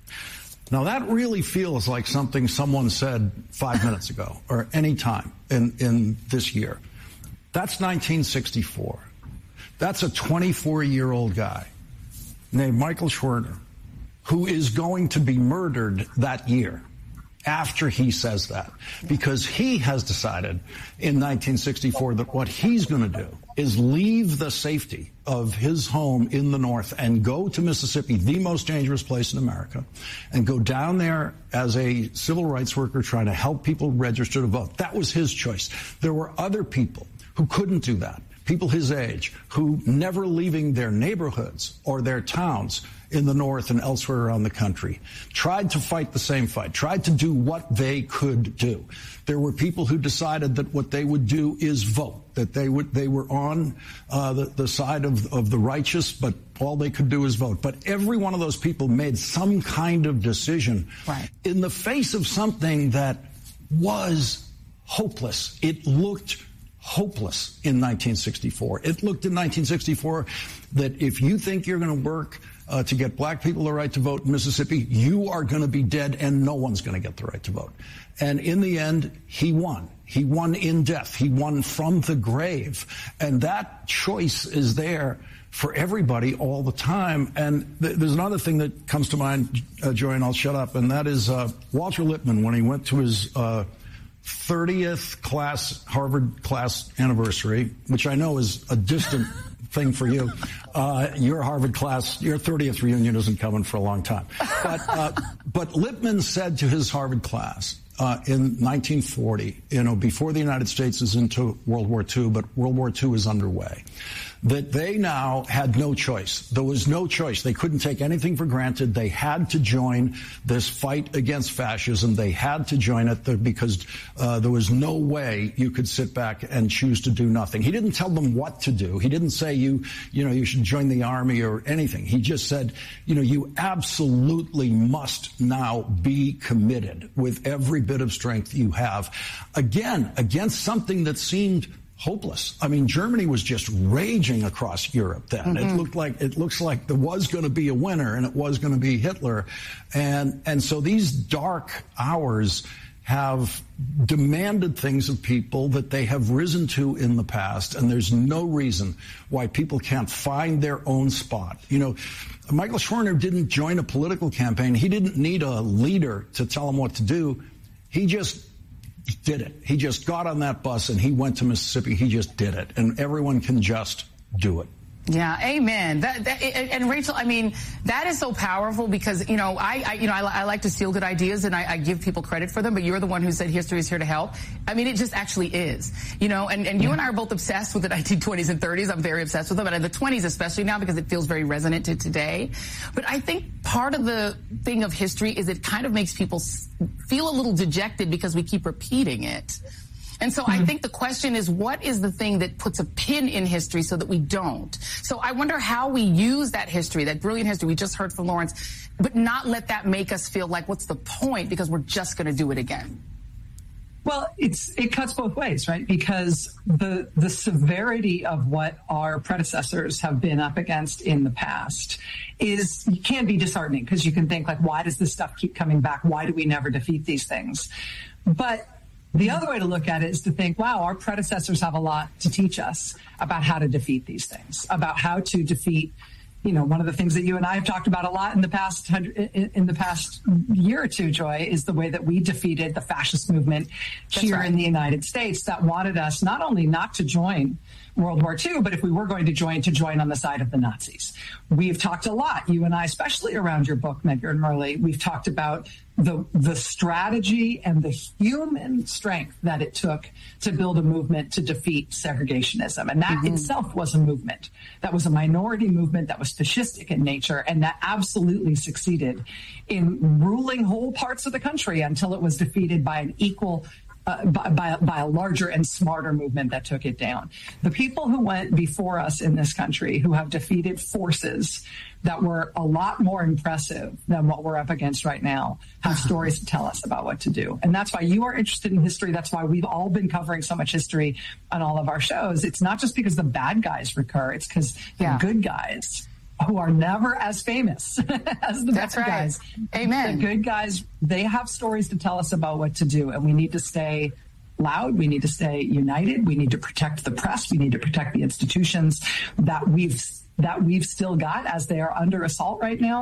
Speaker 17: Now, that really feels like something someone said five minutes ago or any time in, in this year. That's nineteen sixty-four. That's a twenty-four-year-old guy named Michael Schwerner who is going to be murdered that year. after he says that, because he has decided in nineteen sixty-four that what he's going to do is leave the safety of his home in the North and go to Mississippi, the most dangerous place in America, and go down there as a civil rights worker trying to help people register to vote. That was his choice. There were other people who couldn't do that, people his age, who never leaving their neighborhoods or their towns in the North and elsewhere around the country, tried to fight the same fight, tried to do what they could do. There were people who decided that what they would do is vote, that they would they were on uh, the, the side of, of the righteous, but all they could do is vote. But every one of those people made some kind of decision right. in the face of something that was hopeless. It looked hopeless in nineteen sixty-four. It looked in nineteen sixty-four that if you think you're going to work uh, to get black people the right to vote in Mississippi, you are going to be dead and no one's going to get the right to vote. And in the end, he won. He won in death. He won from the grave. And that choice is there for everybody all the time. And th- there's another thing that comes to mind, uh, Joy, and I'll shut up, and that is uh, Walter Lippmann, when he went to his uh, thirtieth class, Harvard class anniversary, which I know is a distant thing for you. Uh, your Harvard class, your thirtieth reunion isn't coming for a long time. But, uh, but Lippmann said to his Harvard class uh, in nineteen forty, you know, before the United States is into World War Two, but World War Two is underway, that they now had no choice. There was no choice. They couldn't take anything for granted. They had to join this fight against fascism. They had to join it because uh, there was no way you could sit back and choose to do nothing. He didn't tell them what to do. He didn't say you, you know, you should join the army or anything. He just said, you know, you absolutely must now be committed with every bit of strength you have, again, against something that seemed hopeless. I mean, Germany was just raging across Europe then. Mm-hmm. It looked like it looks like there was going to be a winner, and it was going to be Hitler. And and so these dark hours have demanded things of people that they have risen to in the past, and there's no reason why people can't find their own spot. You know, Michael Schwerner didn't join a political campaign. He didn't need a leader to tell him what to do. He just did it. He just got on that bus and he went to Mississippi. He just did it. And everyone can just do it.
Speaker 14: Yeah, amen. That, that, and Rachel, I mean, that is so powerful because, you know, I, I you know, I, I like to steal good ideas and I, I give people credit for them, but you're the one who said history is here to help. I mean, it just actually is, you know, and, and you and I are both obsessed with the nineteen twenties and thirties. I'm very obsessed with them, and the twenties especially now because it feels very resonant to today. But I think part of the thing of history is it kind of makes people feel a little dejected because we keep repeating it. And so mm-hmm. I think the question is, what is the thing that puts a pin in history so that we don't? So I wonder how we use that history, that brilliant history we just heard from Lawrence, but not let that make us feel like, what's the point? Because we're just going to do it again.
Speaker 15: Well, it's it cuts both ways, right? Because the the severity of what our predecessors have been up against in the past is can be disheartening because you can think, like, why does this stuff keep coming back? Why do we never defeat these things? But the other way to look at it is to think, wow, our predecessors have a lot to teach us about how to defeat these things, about how to defeat, you know, one of the things that you and I have talked about a lot in the past in the past year or two, Joy, is the way that we defeated the fascist movement That's here right. in the United States that wanted us not only not to join World War Two, but if we were going to join, to join on the side of the Nazis. We've talked a lot, you and I, especially around your book, Medgar and Murley, we've talked about the the strategy and the human strength that it took to build a movement to defeat segregationism. And that mm-hmm. itself was a movement. That was a minority movement that was fascistic in nature, and that absolutely succeeded in ruling whole parts of the country until it was defeated by an equal Uh, by, by, by a larger and smarter movement that took it down. The people who went before us in this country, who have defeated forces that were a lot more impressive than what we're up against right now, have stories to tell us about what to do. And that's why you are interested in history. That's why we've all been covering so much history on all of our shows. It's not just because the bad guys recur. It's because yeah. the good guys, who are never as famous as the
Speaker 14: That's
Speaker 15: bad
Speaker 14: right.
Speaker 15: guys.
Speaker 14: Amen.
Speaker 15: The good guys, they have stories to tell us about what to do, and we need to stay loud. We need to stay united. We need to protect the press. We need to protect the institutions that we've that we've still got as they are under assault right now.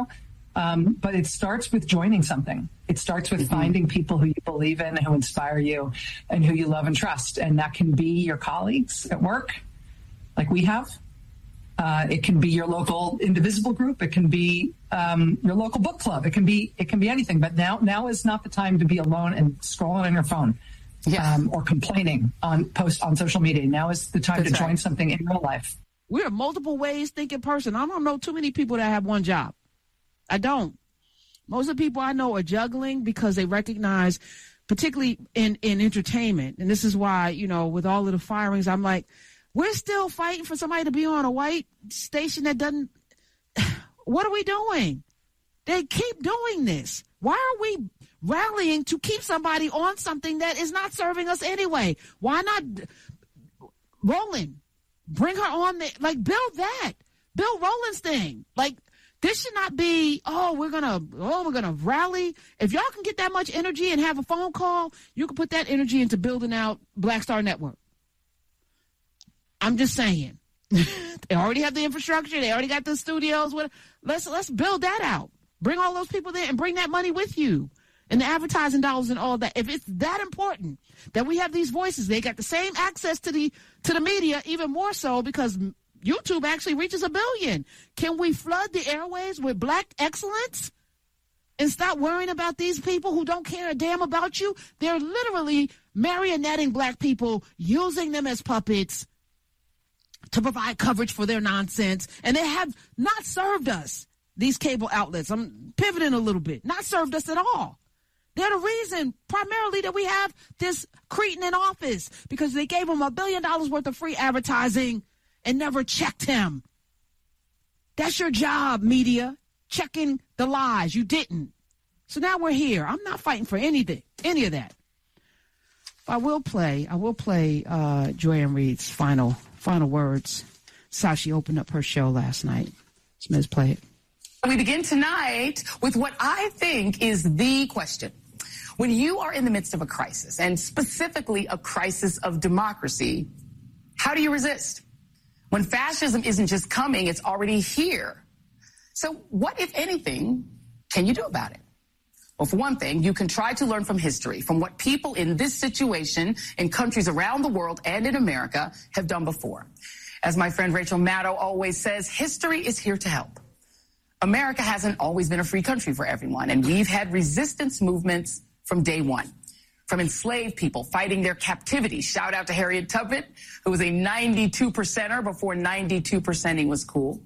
Speaker 15: Um, but it starts with joining something. It starts with mm-hmm. finding people who you believe in, who inspire you, and who you love and trust. And that can be your colleagues at work, like we have. Uh, it can be your local Indivisible group. It can be um, your local book club. It can be it can be anything. But now now is not the time to be alone and scrolling on your phone, yeah. um, or complaining on post on social media. Now is the time That's to right. join something in real life.
Speaker 18: We're a multiple ways thinking person. I don't know too many people that have one job. I don't. Most of the people I know are juggling because they recognize, particularly in, in entertainment, and this is why, you know, with all of the firings, I'm like, we're still fighting for somebody to be on a white station that doesn't. What are we doing? They keep doing this. Why are we rallying to keep somebody on something that is not serving us anyway? Why not Roland? Bring her on there. Like, build that. Build Roland's thing. Like, this should not be, oh, we're going to, oh, we're going to rally. If y'all can get that much energy and have a phone call, you can put that energy into building out Black Star Network. I'm just saying. They already have the infrastructure. They already got the studios. Let's let's build that out. Bring all those people there and bring that money with you. And the advertising dollars and all that. If it's that important that we have these voices, they got the same access to the to the media, even more so because YouTube actually reaches a billion. Can we flood the airways with Black excellence and stop worrying about these people who don't care a damn about you? They're literally marionetting Black people, using them as puppets to provide coverage for their nonsense. And they have not served us, these cable outlets. I'm pivoting a little bit. Not served us at all. They're the reason primarily that we have this cretin in office, because they gave him a billion dollars worth of free advertising and never checked him. That's your job, media, checking the lies. You didn't. So now we're here. I'm not fighting for anything, any of that. I will play, I will play uh, Joy-Ann Reid's final final words. That's how she opened up her show last night. Let's play it.
Speaker 14: We begin tonight with what I think is the question. When you are in the midst of a crisis, and specifically a crisis of democracy, how do you resist? When fascism isn't just coming, it's already here. So what, if anything, can you do about it? Well, for one thing, you can try to learn from history, from what people in this situation in countries around the world and in America have done before. As my friend Rachel Maddow always says, history is here to help. America hasn't always been a free country for everyone, and we've had resistance movements from day one. From enslaved people fighting their captivity. Shout out to Harriet Tubman, who was a ninety-two percenter before ninety-two percenting was cool.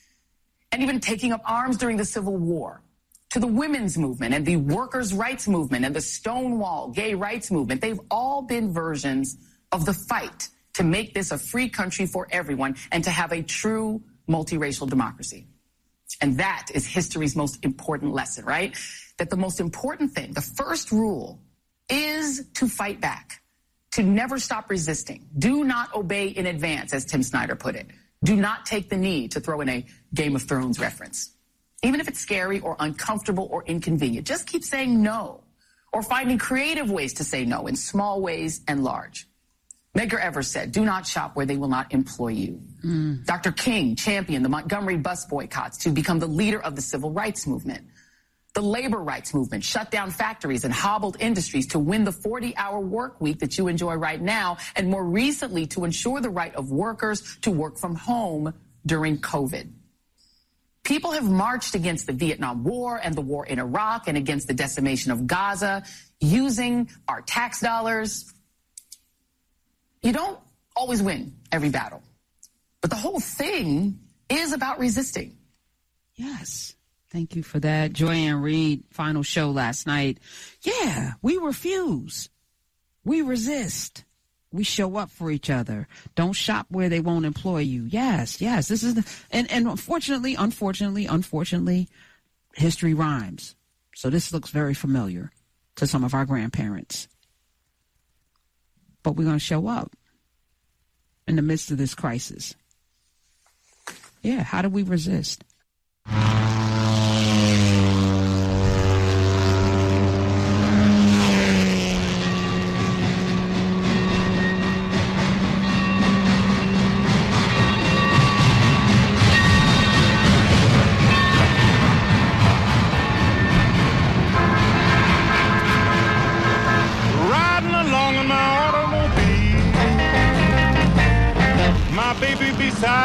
Speaker 14: And even taking up arms during the Civil War. To the women's movement and the workers' rights movement and the Stonewall gay rights movement. They've all been versions of the fight to make this a free country for everyone and to have a true multiracial democracy. And that is history's most important lesson, right? That the most important thing, the first rule, is to fight back, to never stop resisting. Do not obey in advance, as Tim Snyder put it. Do not take the knee, to throw in a Game of Thrones reference. Even if it's scary or uncomfortable or inconvenient, just keep saying no, or finding creative ways to say no in small ways and large. Medgar Evers said, do not shop where they will not employ you. Mm. Doctor King championed the Montgomery bus boycotts to become the leader of the civil rights movement. The labor rights movement shut down factories and hobbled industries to win the forty-hour work week that you enjoy right now, and more recently to ensure the right of workers to work from home during COVID. People have marched against the Vietnam War and the war in Iraq and against the decimation of Gaza using our tax dollars. You don't always win every battle, but the whole thing is about resisting.
Speaker 18: Yes. Thank you for that. Joy-Ann Reid, final show last night. Yeah, we refuse. We resist. We show up for each other. Don't shop where they won't employ you. Yes, yes. This is the, and, and unfortunately, unfortunately, unfortunately, history rhymes. So this looks very familiar to some of our grandparents. But we're going to show up in the midst of this crisis. Yeah, how do we resist?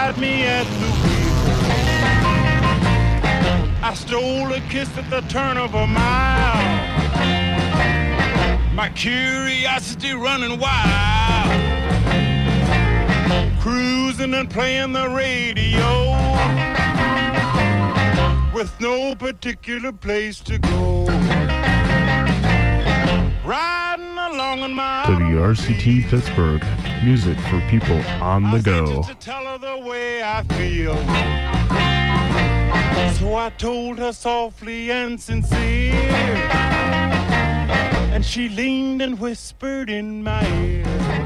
Speaker 19: beside me at the wheel. I stole a kiss at the turn of a mile. My curiosity running wild. Cruising and playing the radio with no particular place to go. Riding along in my
Speaker 20: W R C T Pittsburgh, music for people on the go.
Speaker 19: to tell her the way I feel. So I told her softly and sincere, and she leaned and whispered in my ear.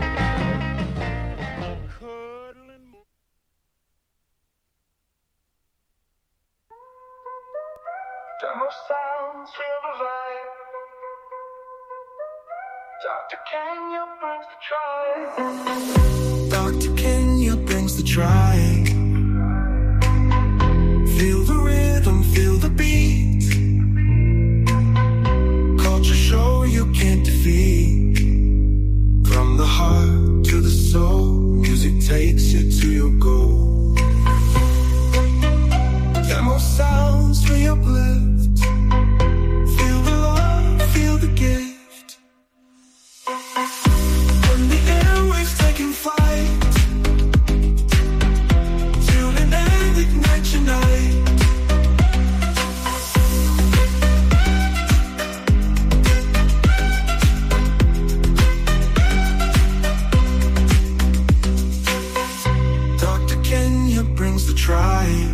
Speaker 1: Demo sounds, feel the vibe. Doctor Kenya brings the try. Doctor Kenya brings the try. Feel the rhythm, feel the beat. Culture show you can't defeat. From the heart to the soul, music takes you to your goal. Demo sounds for your uplift. Feel the love, feel the gift. When the airwaves taking flight, tune in and ignite your night. Doctor Kenya brings the tribe.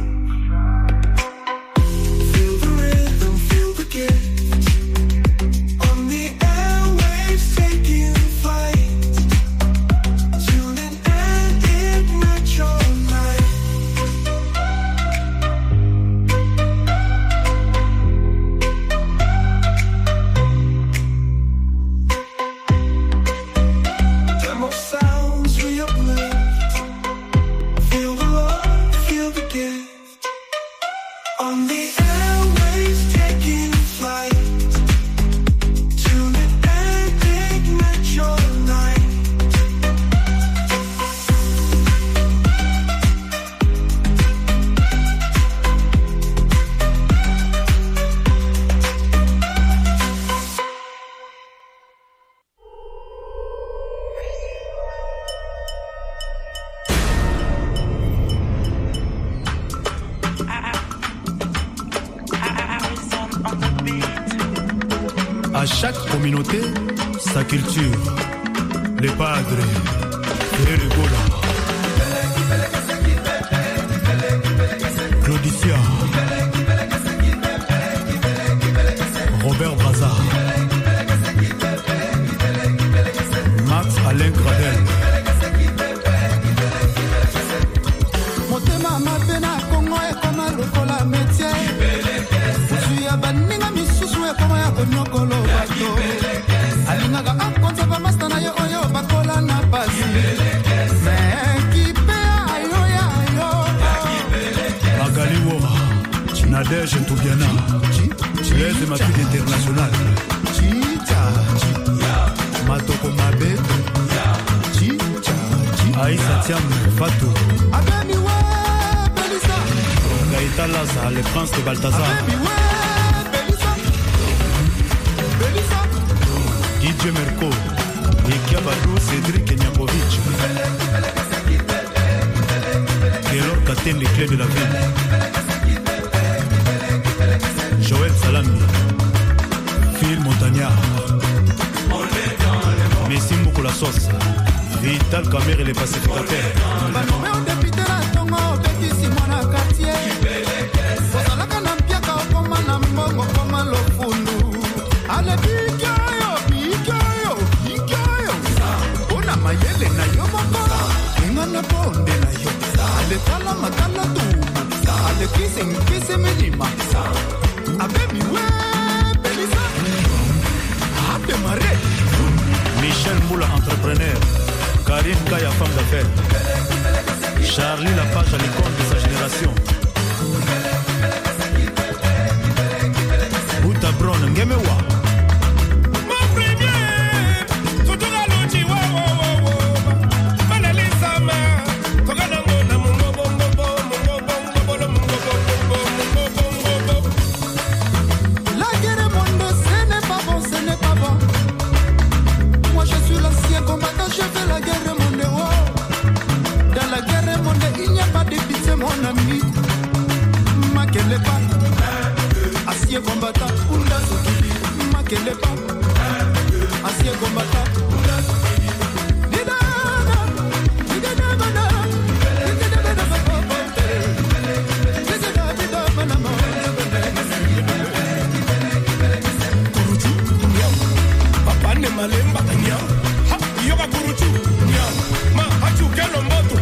Speaker 21: Chaque communauté, sa culture. Les padres et les gola. Claudicia. Robert Braza. Max Alain Gradel.
Speaker 1: Motema mapena Congo e koma lokola métier. Usuya baninga misusu e koma ya konyokolo bato. Alinaga akonza ba mastana yo oyo bakola na basi. Mekipe ayo ya ayo.
Speaker 21: Magali Wora. Nadège Toubiana. Chiese Makide International.
Speaker 1: Chicha.
Speaker 21: Matoko Mabe. Chicha. Aïssa Tiam Fatou.
Speaker 1: Abemi we Belisa.
Speaker 21: Gaïta Laza, le prince de Balthazar.
Speaker 1: Abemi we Belisa. Belisa.
Speaker 21: D J Merko. Ikia Badou, Cédric Nyakovic. Kélor Katen, les clés de la ville. Joël Salami. Phil Montagnard. Messi Moukou la sauce. Vital Kamer et les pacificateurs.
Speaker 1: Banome on député la tongo, petit Simon à quartier. Osalaka na mpiaka okoma na mbongo koma lofunu. Ale bikayo, bikayo, bikayo. Ona mayele na yo moko. Ingana bonde na yo. Ale tala matala tu. Ale kise nkise minima. Abemi we, Belisa. Abe mare.
Speaker 21: Michel Moula, entrepreneur. Karim Kaya, femme d'affaires. Charlie Lapage à l'école de sa génération. Bouta Brown, Ngemewa.
Speaker 1: kombata unda sokili makele pa asie kombata unda sokili didana didana bana didana bana popote didana didana bana mo kuruchu nyam papa ne malemba nyam ha yoga kuruchu nyam ma hachu kelo moto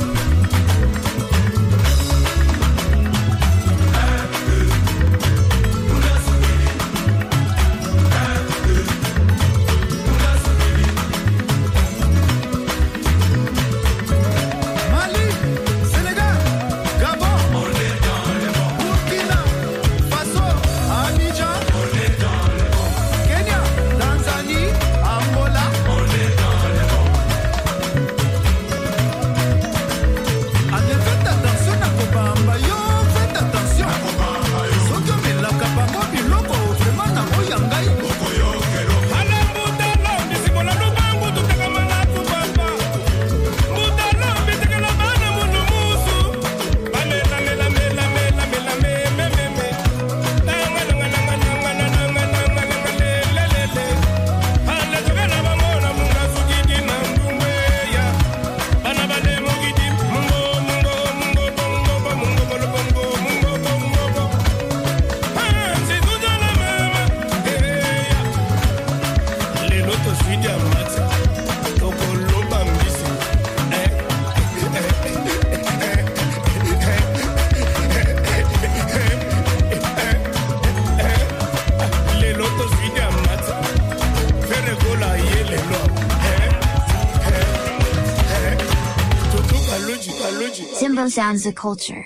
Speaker 6: Simbo sounds the culture.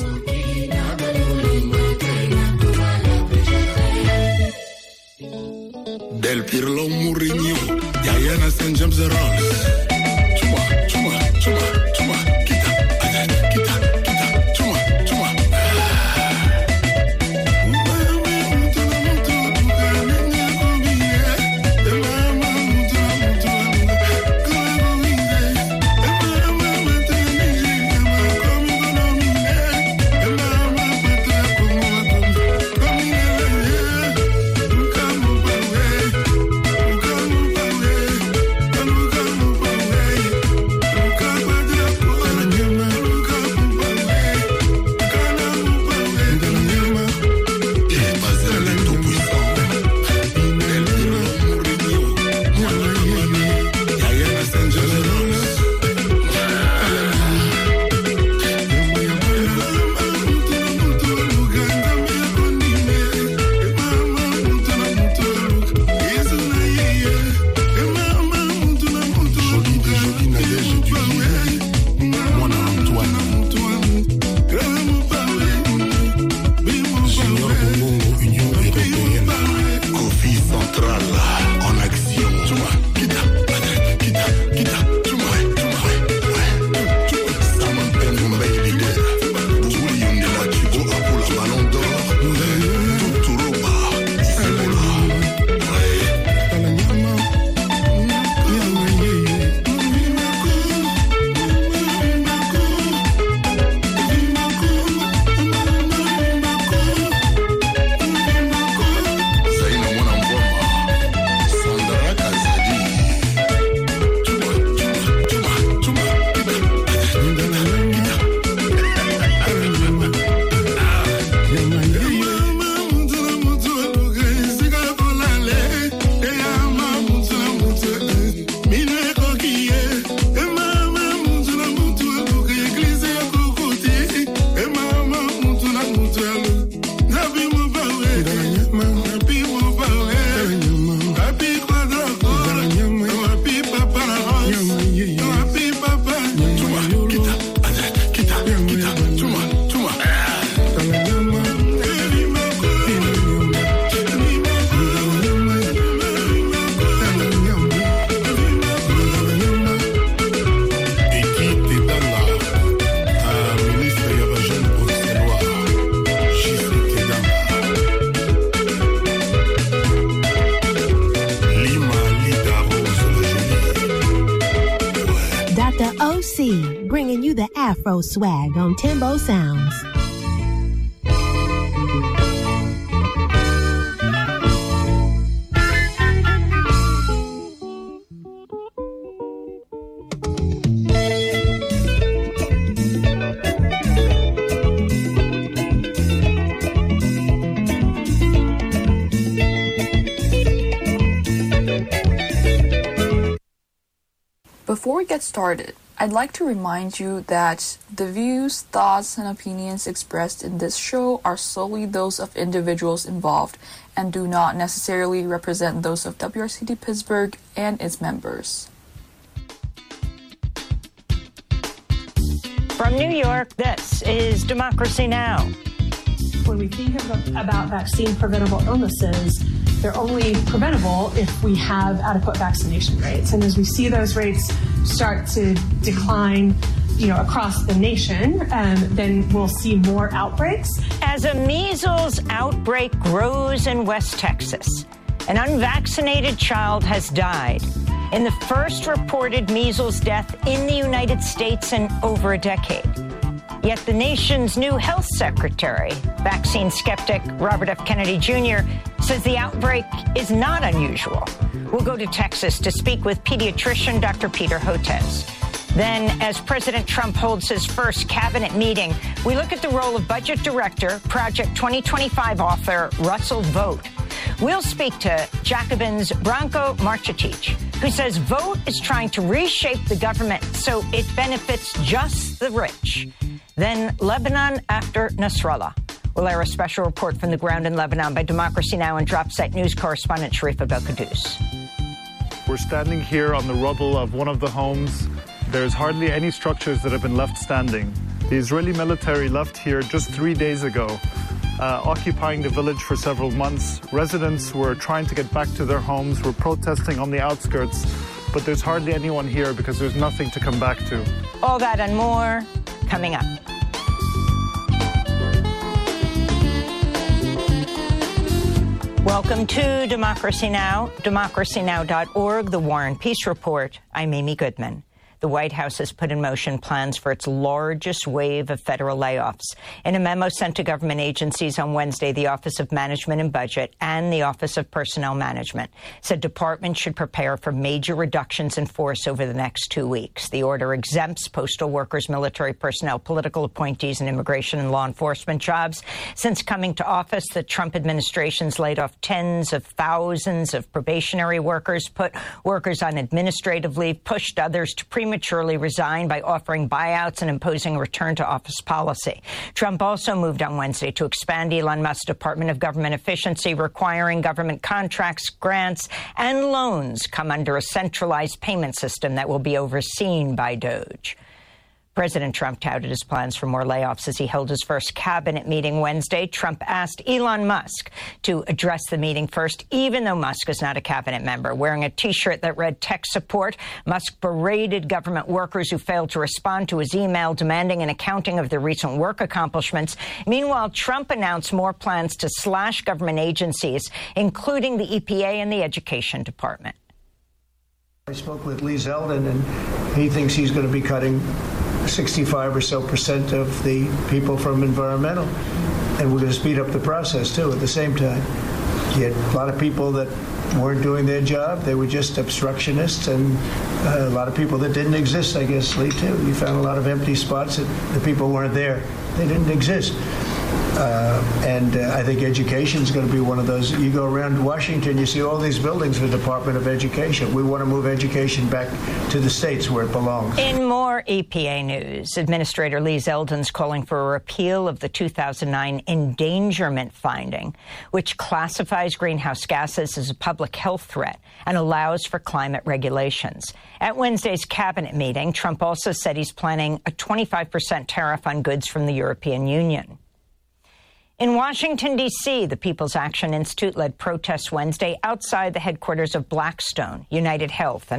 Speaker 5: Del Pirlo Mourinho, Diana Saint James Rolls. Chuma, chuma, chuma, chuma, kita, kita, kita, chuma, chuma.
Speaker 22: Bringing you the Afro swag on Timbo Sounds.
Speaker 2: Before we get started, I'd like to remind you that the views, thoughts, and opinions expressed in this show are solely those of individuals involved and do not necessarily represent those of W R C T Pittsburgh and its members.
Speaker 3: From New York, this is Democracy Now!
Speaker 23: When we think of, about vaccine-preventable illnesses, they're only preventable if we have adequate vaccination rates. And as we see those rates start to decline, you know, across the nation, um, then we'll see more outbreaks.
Speaker 3: As a measles outbreak grows in West Texas, an unvaccinated child has died in the first reported measles death in the United States in over a decade. Yet the nation's new health secretary, vaccine skeptic Robert F. Kennedy Junior, says the outbreak is not unusual. We'll go to Texas to speak with pediatrician Doctor Peter Hotez. Then, as President Trump holds his first cabinet meeting, we look at the role of budget director, Project twenty twenty-five author Russell Vought. We'll speak to Jacobin's Branko Marcetic, who says Vought is trying to reshape the government so it benefits just the rich. Then Lebanon after Nasrallah. We'll air a special report from the ground in Lebanon by Democracy Now! And DropSite News correspondent Sharif Abdel-Quddus.
Speaker 24: We're standing here on the rubble of one of the homes. There's hardly any structures that have been left standing. The Israeli military left here just three days ago, uh, occupying the village for several months. Residents were trying to get back to their homes, were protesting on the outskirts, but there's hardly anyone here because there's nothing to come back to.
Speaker 3: All that and more coming up. Welcome to Democracy Now!, democracy now dot org, the War and Peace Report. I'm Amy Goodman. The White House has put in motion plans for its largest wave of federal layoffs. In a memo sent to government agencies on Wednesday, the Office of Management and Budget and the Office of Personnel Management said departments should prepare for major reductions in force over the next two weeks. The order exempts postal workers, military personnel, political appointees, and immigration and law enforcement jobs. Since coming to office, the Trump administration's laid off tens of thousands of probationary workers, put workers on administrative leave, pushed others to pre prematurely resign by offering buyouts and imposing a return-to-office policy. Trump also moved on Wednesday to expand Elon Musk's Department of Government Efficiency, requiring government contracts, grants, and loans come under a centralized payment system that will be overseen by DOGE. President Trump touted his plans for more layoffs as he held his first cabinet meeting Wednesday. Trump asked Elon Musk to address the meeting first, even though Musk is not a cabinet member. Wearing a T-shirt that read tech support, Musk berated government workers who failed to respond to his email demanding an accounting of their recent work accomplishments. Meanwhile, Trump announced more plans to slash government agencies, including the E P A and the Education Department.
Speaker 25: I spoke with Lee Zeldin, and he thinks he's going to be cutting sixty-five or so percent of the people from environmental. And we're going to speed up the process, too, at the same time. You had a lot of people that weren't doing their job. They were just obstructionists, and uh, a lot of people that didn't exist, I guess, Lee, too. You found a lot of empty spots that the people weren't there. They didn't exist. Uh, and uh, I think education is going to be one of those. You go around Washington, you see all these buildings for the Department of Education. We want to move education back to the states where it belongs.
Speaker 3: In more E P A news, Administrator Lee Zeldin's calling for a repeal of the two thousand nine endangerment finding, which classifies greenhouse gases as a public health threat and allows for climate regulations. At Wednesday's cabinet meeting, Trump also said he's planning a twenty-five percent tariff on goods from the European Union. In Washington, D C, the People's Action Institute led protests Wednesday outside the headquarters of Blackstone, United Health, and